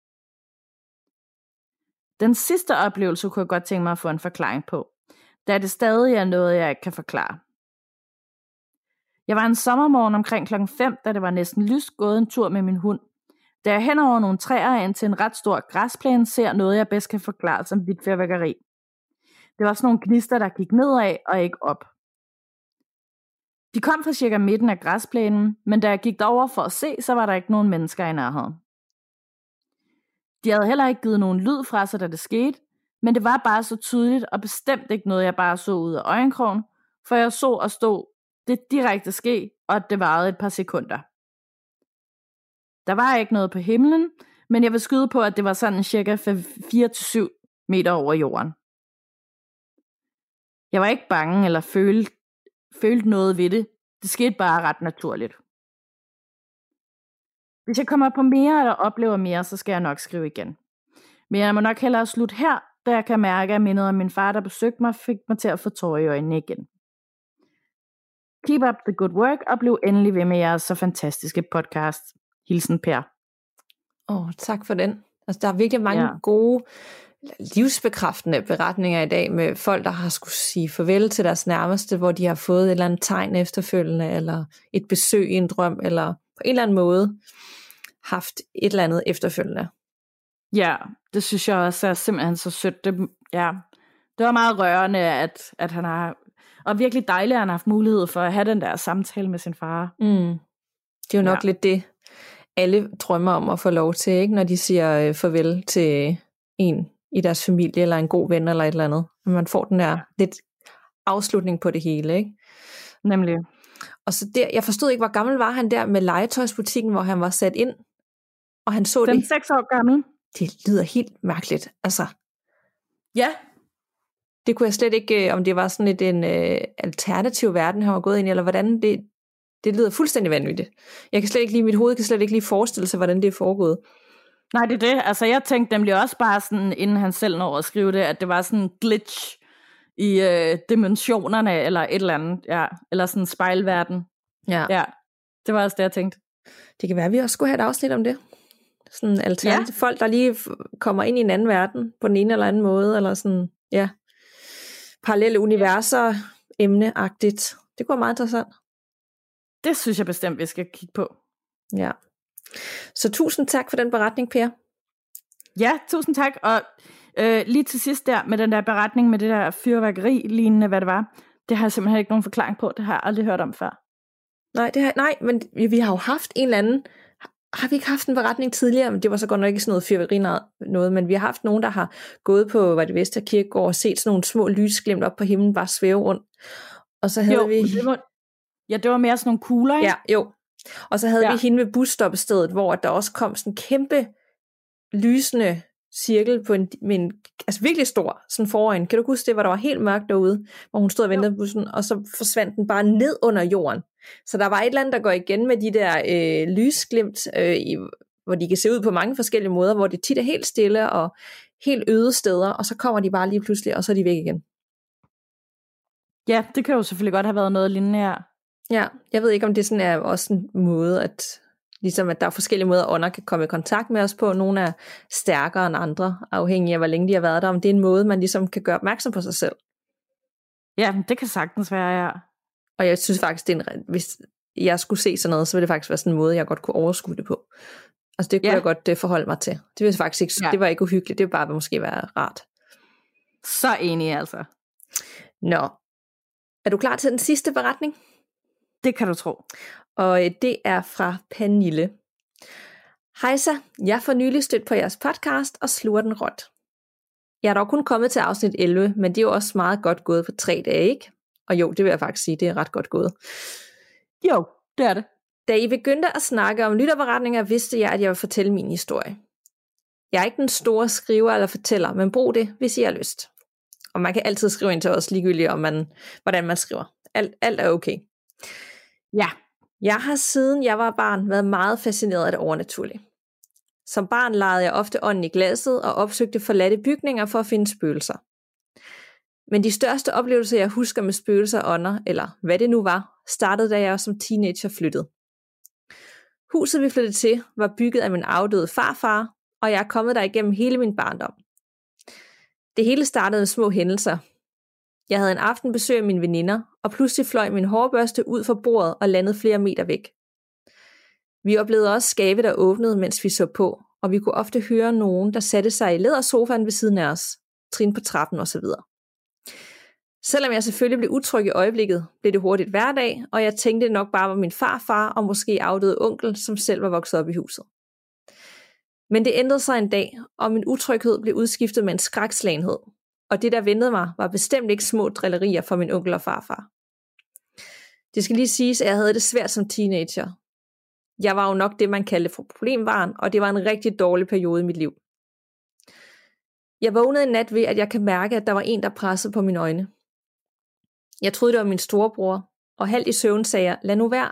Den sidste oplevelse kunne jeg godt tænke mig at få en forklaring på, da det stadig er noget, jeg ikke kan forklare. Jeg var en sommermorgen omkring klokken fem, da det var næsten lyst, gået en tur med min hund. Da jeg hen over nogle træer ind til en ret stor græsplæne, ser noget, jeg bedst kan forklare som hvidt fyrværkeri. Det var sådan nogle gnister, der gik nedad og ikke op. De kom fra cirka midten af græsplænen, men da jeg gik derover for at se, så var der ikke nogen mennesker i nærheden. De havde heller ikke givet nogen lyd fra sig, da det skete, men det var bare så tydeligt og bestemt ikke noget, jeg bare så ud af øjenkrogen, for jeg så og stod det direkte ske, og at det varede et par sekunder. Der var ikke noget på himlen, men jeg vil skyde på, at det var sådan cirka fire til syv meter over jorden. Jeg var ikke bange eller følte, følte noget ved det. Det skete bare ret naturligt. Hvis jeg kommer på mere eller oplever mere, så skal jeg nok skrive igen. Men jeg må nok hellere slutte her, da jeg kan mærke, at mindet af min far, der besøgte mig, fik mig til at få tårer i øjnene igen. Keep up the good work, og bliv endelig ved med jeres så fantastiske podcast. Hilsen Per. Åh, oh, tak for den. Altså, der er virkelig mange Ja. gode, livsbekræftende beretninger i dag med folk, der har skulle sige farvel til deres nærmeste, hvor de har fået et eller andet tegn efterfølgende, eller et besøg i en drøm, eller på en eller anden måde haft et eller andet efterfølgende. Ja, det synes jeg også er simpelthen så sødt. Det, ja, det var meget rørende, at, at han har, og virkelig dejligt, at han har haft mulighed for at have den der samtale med sin far. Mm. Det er jo nok Ja. lidt det, alle drømmer om at få lov til, ikke? Når de siger øh, farvel til en i deres familie, eller en god ven, eller et eller andet. At man får den der lidt afslutning på det hele, ikke? Nemlig. Og så der, jeg forstod ikke, hvor gammel var han der med legetøjsbutikken, hvor han var sat ind, og han så fem det. seks år gammel. Det lyder helt mærkeligt. Altså, Ja. det kunne jeg slet ikke, om det var sådan lidt en øh, alternativ verden, han var gået ind i, eller hvordan det, det lyder fuldstændig vanvittigt. Jeg kan slet ikke lige, mit hoved kan slet ikke lige forestille sig, hvordan det er foregået. Nej, det er det. Altså, jeg tænkte nemlig også bare sådan, inden han selv når at skrive det, at det var sådan en glitch i øh, dimensionerne, eller et eller andet, ja. Eller sådan en spejlverden. Ja. Ja, det var også det, jeg tænkte. Det kan være, at vi også skulle have et afsnit om det. Sådan alternativ. Ja. Folk, der lige f- kommer ind i en anden verden, på den ene eller anden måde, eller sådan, ja, parallelle universer, emneagtigt. Det kunne være meget interessant. Det synes jeg bestemt, vi skal kigge på. Ja. Så tusind tak for den beretning, Per. Ja, tusind tak. Og øh, lige til sidst der, med den der beretning med det der fyrværkeri, lignende hvad det var, det har jeg simpelthen ikke nogen forklaring på. Det har jeg aldrig hørt om før. Nej, det har, nej, men vi, vi har jo haft en eller anden, har vi ikke haft en beretning tidligere, men det var så godt nok ikke sådan noget fyrværkeri noget, men vi har haft nogen, der har gået på, hvad det Vester Kirkegård, og set sådan nogle små lysglimt op på himlen, bare svæve rundt. Og så havde jo, vi... det var, ja, det var mere sådan nogle kugler, ikke? Ja, jo. Og så havde Ja. vi hende ved busstoppestedet, hvor der også kom sådan en kæmpe lysende cirkel på en, med en, altså virkelig stor, sådan foran. Kan du huske det, hvor der var helt mørkt derude, hvor hun stod og ventede på bussen, og så forsvandt den bare ned under jorden. Så der var et eller andet, der går igen med de der øh, lysglimt, øh, i, hvor de kan se ud på mange forskellige måder, hvor det tit er helt stille og helt øde steder, og så kommer de bare lige pludselig, og så er de væk igen. Ja, det kan jo selvfølgelig godt have været noget lignende her. Ja, jeg ved ikke, om det sådan er også en måde, at ligesom at der er forskellige måder, ånder kan komme i kontakt med os på. Nogle er stærkere end andre, afhængig af, hvor længe de har været der. Om det er en måde, man ligesom kan gøre opmærksom på sig selv. Ja, det kan sagtens være, ja. Og jeg synes faktisk, det er en, hvis jeg skulle se sådan noget, så ville det faktisk være sådan en måde, jeg godt kunne overskue det på. Altså det kunne Ja. jeg godt uh, forholde mig til. Det ville faktisk ikke, Ja. det var ikke uhyggeligt, det ville bare måske være rart. Så enig, altså. Nå, er du klar til den sidste beretning? Det kan du tro. Og øh, det er fra Pernille. Hejsa, jeg får nylig stødt på jeres podcast og sluger den råt. Jeg er dog kun kommet til afsnit elleve, men det er jo også meget godt gået på tre dage, ikke? Og jo, det vil jeg faktisk sige, det er ret godt gået. Jo, det er det. Da I begyndte at snakke om lytterberetninger, vidste jeg, at jeg ville fortælle min historie. Jeg er ikke den store skriver eller fortæller, men brug det, hvis I har lyst. Og man kan altid skrive ind til os ligegyldigt, om man, hvordan man skriver. Alt, alt er okay. Ja. Jeg har siden jeg var barn været meget fascineret af det overnaturlige. Som barn legede jeg ofte ånden i glasset og opsøgte forladte bygninger for at finde spøgelser. Men de største oplevelser, jeg husker med spøgelser og ånder, eller hvad det nu var, startede da jeg som teenager flyttede. Huset vi flyttede til var bygget af min afdøde farfar, og jeg er kommet der igennem hele min barndom. Det hele startede med små hændelser. Jeg havde en aften besøg af mine veninder, og pludselig fløj min hårbørste ud fra bordet og landede flere meter væk. Vi oplevede også skabe, der åbnede, mens vi så på, og vi kunne ofte høre nogen, der satte sig i lædersofaen ved siden af os, trin på trappen osv. Selvom jeg selvfølgelig blev utryg i øjeblikket, blev det hurtigt hverdag, og jeg tænkte nok bare var min farfar og måske afdøde onkel, som selv var vokset op i huset. Men det ændrede sig en dag, og min utryghed blev udskiftet med en skrækslagenhed. Og det, der ventede mig, var bestemt ikke små drillerier fra min onkel og farfar. Det skal lige siges, at jeg havde det svært som teenager. Jeg var jo nok det, man kaldte for problembarn, og det var en rigtig dårlig periode i mit liv. Jeg vågnede en nat ved, at jeg kan mærke, at der var en, der pressede på mine øjne. Jeg troede, det var min storebror, og halvt i søvn sagde jeg, lad nu være.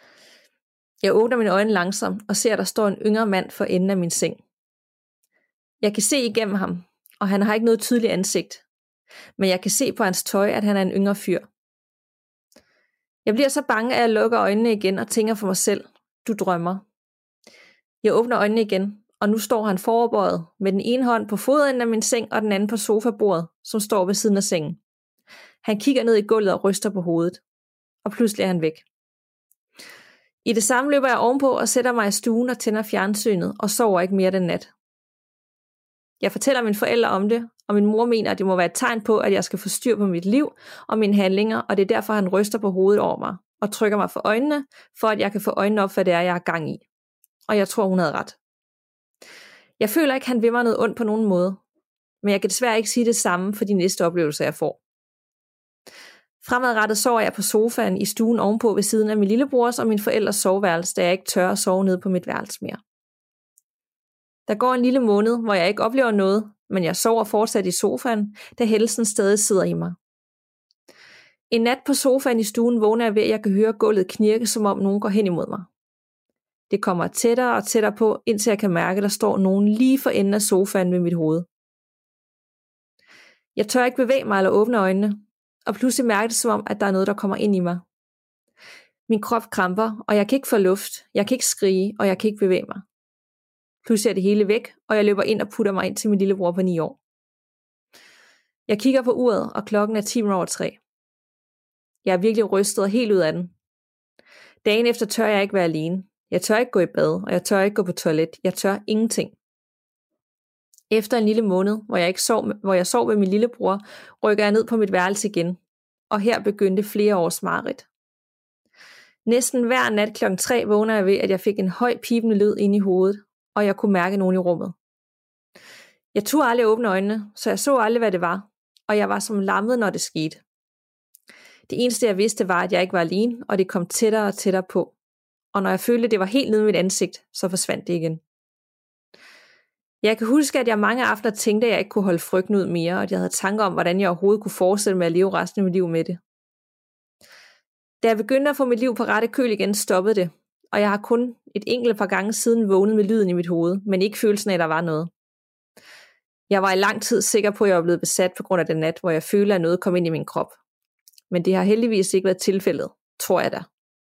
Jeg åbner mine øjne langsomt og ser, at der står en yngre mand for enden af min seng. Jeg kan se igennem ham, og han har ikke noget tydeligt ansigt. Men jeg kan se på hans tøj, at han er en yngre fyr. Jeg bliver så bange, at jeg lukker øjnene igen og tænker for mig selv, du drømmer. Jeg åbner øjnene igen, og nu står han foroverbøjet med den ene hånd på fodenden af min seng og den anden på sofabordet, som står ved siden af sengen. Han kigger ned i gulvet og ryster på hovedet, og pludselig er han væk. I det samme løber jeg ovenpå og sætter mig i stuen og tænder fjernsynet og sover ikke mere den nat. Jeg fortæller mine forældre om det, og min mor mener, at det må være et tegn på, at jeg skal få styr på mit liv og mine handlinger, og det er derfor, han ryster på hovedet over mig og trykker mig for øjnene, for at jeg kan få øjnene op, hvad det er, jeg har gang i. Og jeg tror, hun havde ret. Jeg føler ikke, han vil mig noget ondt på nogen måde, men jeg kan desværre ikke sige det samme for de næste oplevelser, jeg får. Fremadrettet sover jeg på sofaen i stuen ovenpå ved siden af min lillebrors og min forældres soveværelse, da jeg ikke tør at sove nede på mit værelse mere. Der går en lille måned, hvor jeg ikke oplever noget, men jeg sover fortsat i sofaen, da hældelsen stadig sidder i mig. En nat på sofaen i stuen vågner jeg ved, at jeg kan høre gulvet knirke, som om nogen går hen imod mig. Det kommer tættere og tættere på, indtil jeg kan mærke, at der står nogen lige for enden af sofaen ved mit hoved. Jeg tør ikke bevæge mig eller åbne øjnene, og pludselig mærker det som om, at der er noget, der kommer ind i mig. Min krop kramper, og jeg kan ikke få luft, jeg kan ikke skrige, og jeg kan ikke bevæge mig. Pludselig er det hele væk, og jeg løber ind og putter mig ind til min lillebror på ni år. Jeg kigger på uret, og klokken er ti over tre. Jeg er virkelig rystet og helt ud af den. Dagen efter tør jeg ikke være alene. Jeg tør ikke gå i bad, og jeg tør ikke gå på toilet. Jeg tør ingenting. Efter en lille måned, hvor jeg, ikke sov, hvor jeg sov med min lillebror, rykker jeg ned på mit værelse igen, og her begyndte flere års mareridt. Næsten hver nat klokken tre vågner jeg ved, at jeg fik en høj pibende lyd inde i hovedet, og jeg kunne mærke nogen i rummet. Jeg turde aldrig åbne øjnene, så jeg så aldrig, hvad det var, og jeg var som lammet, når det skete. Det eneste, jeg vidste, var, at jeg ikke var alene, og det kom tættere og tættere på. Og når jeg følte, at det var helt nede i mit ansigt, så forsvandt det igen. Jeg kan huske, at jeg mange aftener tænkte, at jeg ikke kunne holde frygten ud mere, og at jeg havde tanker om, hvordan jeg overhovedet kunne fortsætte med at leve resten af mit liv med det. Da jeg begyndte at få mit liv på rette køl igen, stoppede det, og jeg har kun et enkelt par gange siden vågnet med lyden i mit hoved, men ikke følelsen af, at der var noget. Jeg var i lang tid sikker på, at jeg var blevet besat på grund af den nat, hvor jeg følte, at noget kom ind i min krop. Men det har heldigvis ikke været tilfældet, tror jeg da.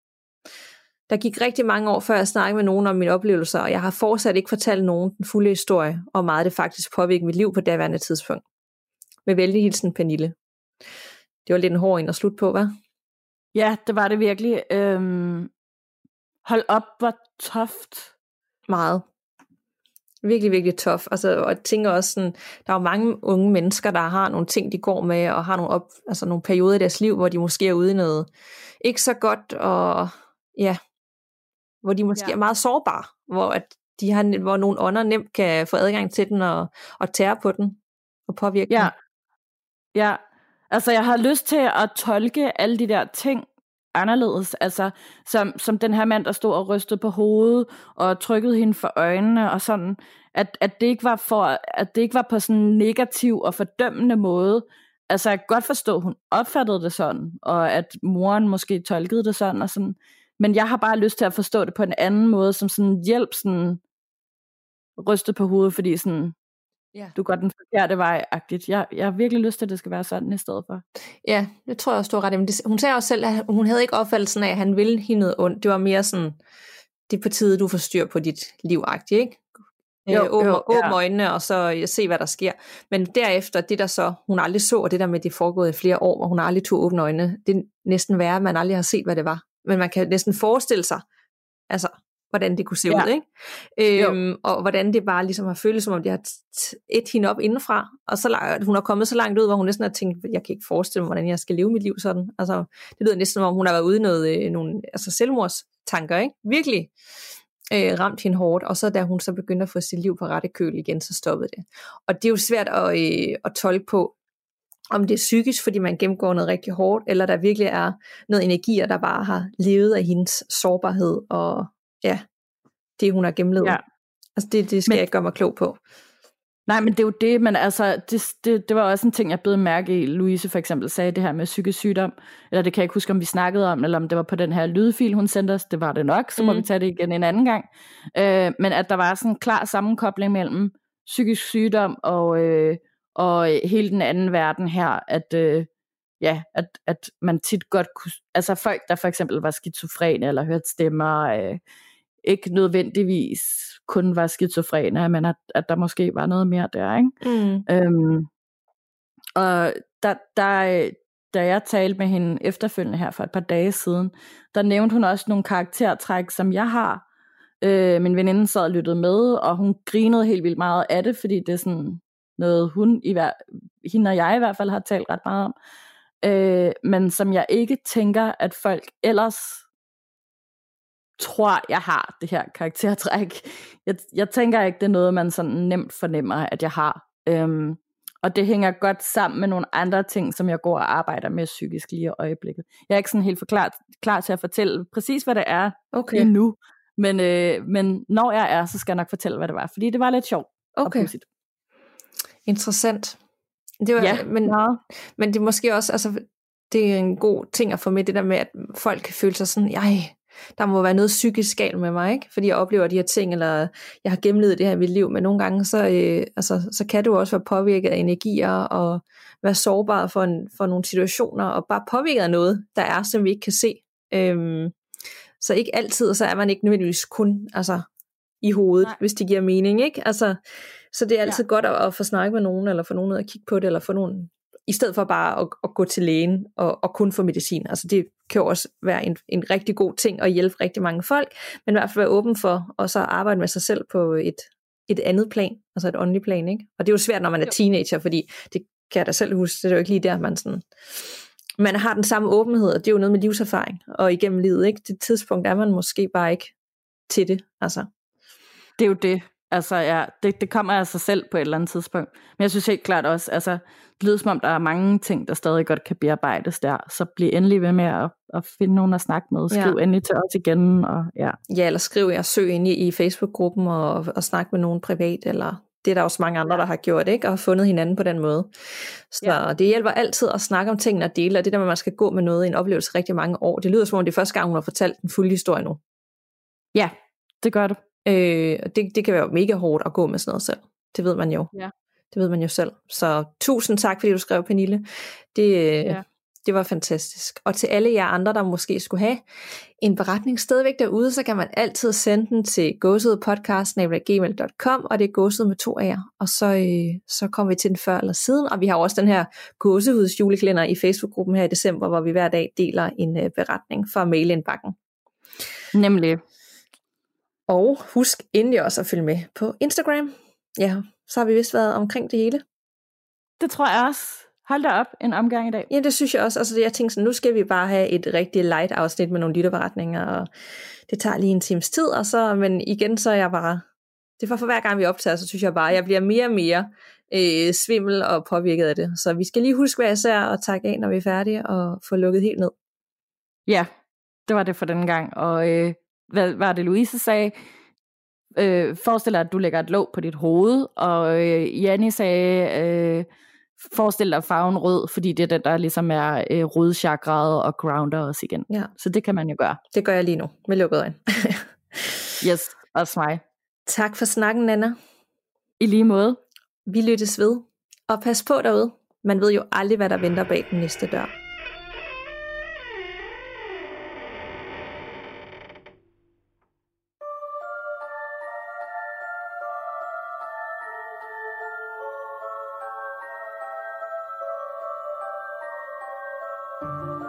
Der gik rigtig mange år, før jeg snakkede med nogen om mine oplevelser, og jeg har fortsat ikke fortalt nogen den fulde historie, og hvor meget det faktisk påvirkede mit liv på daværende tidspunkt. Med venlig hilsen, Pernille. Det var lidt en hård en at slutte på, hva'? Ja, det var det virkelig. Øhm, hold op, hvor toft. Meget. Virkelig, virkelig tof. Altså, og jeg tænker også sådan, der er jo mange unge mennesker, der har nogle ting, de går med, og har nogle, op, altså nogle perioder i deres liv, hvor de måske er ude i noget ikke så godt, og ja, hvor de måske ja. er meget sårbare, hvor, at de har, hvor nogle ånder nemt kan få adgang til den, og, og tære på den, og påvirke ja. den. Ja, altså jeg har lyst til at tolke alle de der ting anderledes, altså som, som den her mand, der stod og rystede på hovedet, og trykkede hende for øjnene, og sådan, at, at, det ikke var for, at det ikke var på sådan en negativ og fordømmende måde. Altså jeg kan godt forstå, at hun opfattede det sådan, og at moren måske tolkede det sådan, og sådan. Men jeg har bare lyst til at forstå det på en anden måde, som sådan hjælp, sådan rystet på hovedet, fordi sådan, yeah. du går den forkerte vej-agtigt. Jeg, jeg har virkelig lyst til, at det skal være sådan i stedet for. Ja, det tror jeg også, du har ret i. Men det, hun sagde også selv, at hun havde ikke opfattelsen af, at han ville hende noget ondt. Det var mere sådan, det er på tide, du får styr på dit liv-agtigt, ikke? Jo, åbne, jo, ja. åbne øjnene, og så se, hvad der sker. Men derefter, det der så, hun aldrig så, og det der med, det foregået i flere år, hvor hun aldrig tog åbne øjnene, det er næsten værre, at man aldrig har set, hvad det var. Men man kan næsten forestille sig, altså, hvordan det kunne se ja. ud, ikke? Øhm, og hvordan det bare ligesom har følt, som om de har et hende op indenfra, og så langt, hun har kommet så langt ud, hvor hun næsten har tænkt, jeg kan ikke forestille mig, hvordan jeg skal leve mit liv sådan. Altså, det lyder næsten, som om hun har været ude i noget, nogle altså selvmordstanker, ikke? Virkelig øh, ramt hende hårdt, og så da hun så begyndte at få sit liv på rette køl igen, så stoppede det. Og det er jo svært at, øh, at tolke på, om det er psykisk, fordi man gennemgår noget rigtig hårdt, eller der virkelig er noget energier, der bare har levet af hendes sårbarhed, og ja, det hun har gennemlevet. Ja. Altså det, det skal men, jeg ikke gøre mig klog på. Nej, men det er jo det, men altså, det, det, det var også en ting, jeg blev mærke i. Louise for eksempel sagde det her med psykisk sygdom, eller det kan jeg ikke huske, om vi snakkede om, eller om det var på den her lydfil, hun sendte os, det var det nok, så må mm. vi tage det igen en anden gang. Øh, men at der var sådan en klar sammenkobling mellem psykisk sygdom og, øh, og hele den anden verden her, at, øh, ja, at, at man tit godt kunne, altså folk, der for eksempel var skizofrene, eller hørte stemmer, øh, ikke nødvendigvis kun var skizofrene, men at, at der måske var noget mere der, ikke? Mm. Øhm, og der, der, da jeg talte med hende efterfølgende her for et par dage siden, der nævnte hun også nogle karaktertræk, som jeg har. Øh, min veninde sad og lyttede med, og hun grinede helt vildt meget af det, fordi det er sådan noget, hun i hver, hende og jeg i hvert fald har talt ret meget om. Øh, men som jeg ikke tænker, at folk ellers tror, jeg har det her karaktertræk. Jeg, jeg tænker ikke, det er noget, man sådan nemt fornemmer, at jeg har. Øhm, og det hænger godt sammen med nogle andre ting, som jeg går og arbejder med psykisk lige i øjeblikket. Jeg er ikke sådan helt for klar, klar til at fortælle præcis, hvad det er okay. endnu. Men, øh, men når jeg er, så skal jeg nok fortælle, hvad det var. Fordi det var lidt sjovt okay. og pudsigt. Interessant. Det var, ja, men, ja. men det er måske også, altså, det er en god ting at få med, det der med, at folk kan føle sig sådan, ej, der må være noget psykisk galt med mig, ikke? Fordi jeg oplever de her ting, eller jeg har gennemlevet det her i mit liv, men nogle gange, så, øh, altså, så kan du også være påvirket af energier, og være sårbar for, en, for nogle situationer, og bare påvirket af noget, der er, som vi ikke kan se. Øhm, så ikke altid, så er man ikke nødvendigvis kun altså, i hovedet, Nej. hvis det giver mening, ikke? Altså, så det er altid ja. godt at, at få snakket med nogen, eller få nogen ud at kigge på det, eller få nogen, i stedet for bare at, at gå til lægen og, og kun få medicin. Altså det kan jo også være en, en rigtig god ting at hjælpe rigtig mange folk, men i hvert fald være åben for at så arbejde med sig selv på et, et andet plan, altså et åndeligt plan, ikke? Og det er jo svært, når man er teenager, fordi det kan jeg da selv huske, det er jo ikke lige der, man sådan, man har den samme åbenhed, og det er jo noget med livserfaring, og igennem livet, ikke? Det tidspunkt er man måske bare ikke til det, altså. Det er jo det. Altså ja, det, det kommer af sig selv på et eller andet tidspunkt. Men jeg synes helt klart også, altså det lyder som om, der er mange ting, der stadig godt kan bearbejdes der. Så bliv endelig ved med at, at finde nogen at snakke med. Skriv ja. endelig til os igen. Og, ja. ja, eller skriv jer, søg ind i, i Facebook-gruppen og, og snak med nogen privat, eller det er der også mange andre, der har gjort, ikke? Og har fundet hinanden på den måde. Så ja. det hjælper altid at snakke om tingene og dele, og det der med, at man skal gå med noget i en oplevelse rigtig mange år. Det lyder som om, det er første gang, hun har fortalt den fulde historie nu. Ja, det gør det. Øh, det, det kan være mega hårdt at gå med sådan noget selv. Det ved man jo. Ja. Det ved man jo selv. Så tusind tak, fordi du skrev, Pernille. Det, ja. det var fantastisk. Og til alle jer andre, der måske skulle have en beretning stadigvæk derude, så kan man altid sende den til gåsehudpodcast snabel-a gmail punktum com, og det er gåsehud med to A'er. Og så, øh, så kommer vi til den før eller siden. Og vi har også den her gåsehuds julekalender i Facebook-gruppen her i december, hvor vi hver dag deler en øh, beretning fra mailindbakken. Nemlig. Og husk endelig også at følge med på Instagram. Ja, så har vi vist været omkring det hele. Det tror jeg også. Hold da op en omgang i dag. Ja, det synes jeg også. Altså, jeg tænkte sådan, nu skal vi bare have et rigtig light afsnit med nogle lytterberetninger, og det tager lige en times tid, og så, men igen, så er jeg bare, det var for hver gang vi optager, så synes jeg bare, jeg bliver mere og mere øh, svimmel og påvirket af det. Så vi skal lige huske, hvad jeg ser, og takke af, når vi er færdige, og få lukket helt ned. Ja, det var det for denne gang, og øh, hvad var det, Louise sagde? Øh, forestil dig, at du lægger et låg på dit hoved, og øh, Janni sagde, øh, forestil dig farven rød, fordi det er den, der ligesom er øh, rødchakraet og grounder os igen. Ja. Så det kan man jo gøre. Det gør jeg lige nu, med lukket øjne. Yes, også mig. Tak for snakken, Nanna. I lige måde. Vi lyttes ved, og pas på derude. Man ved jo aldrig, hvad der venter bag den næste dør. Thank you.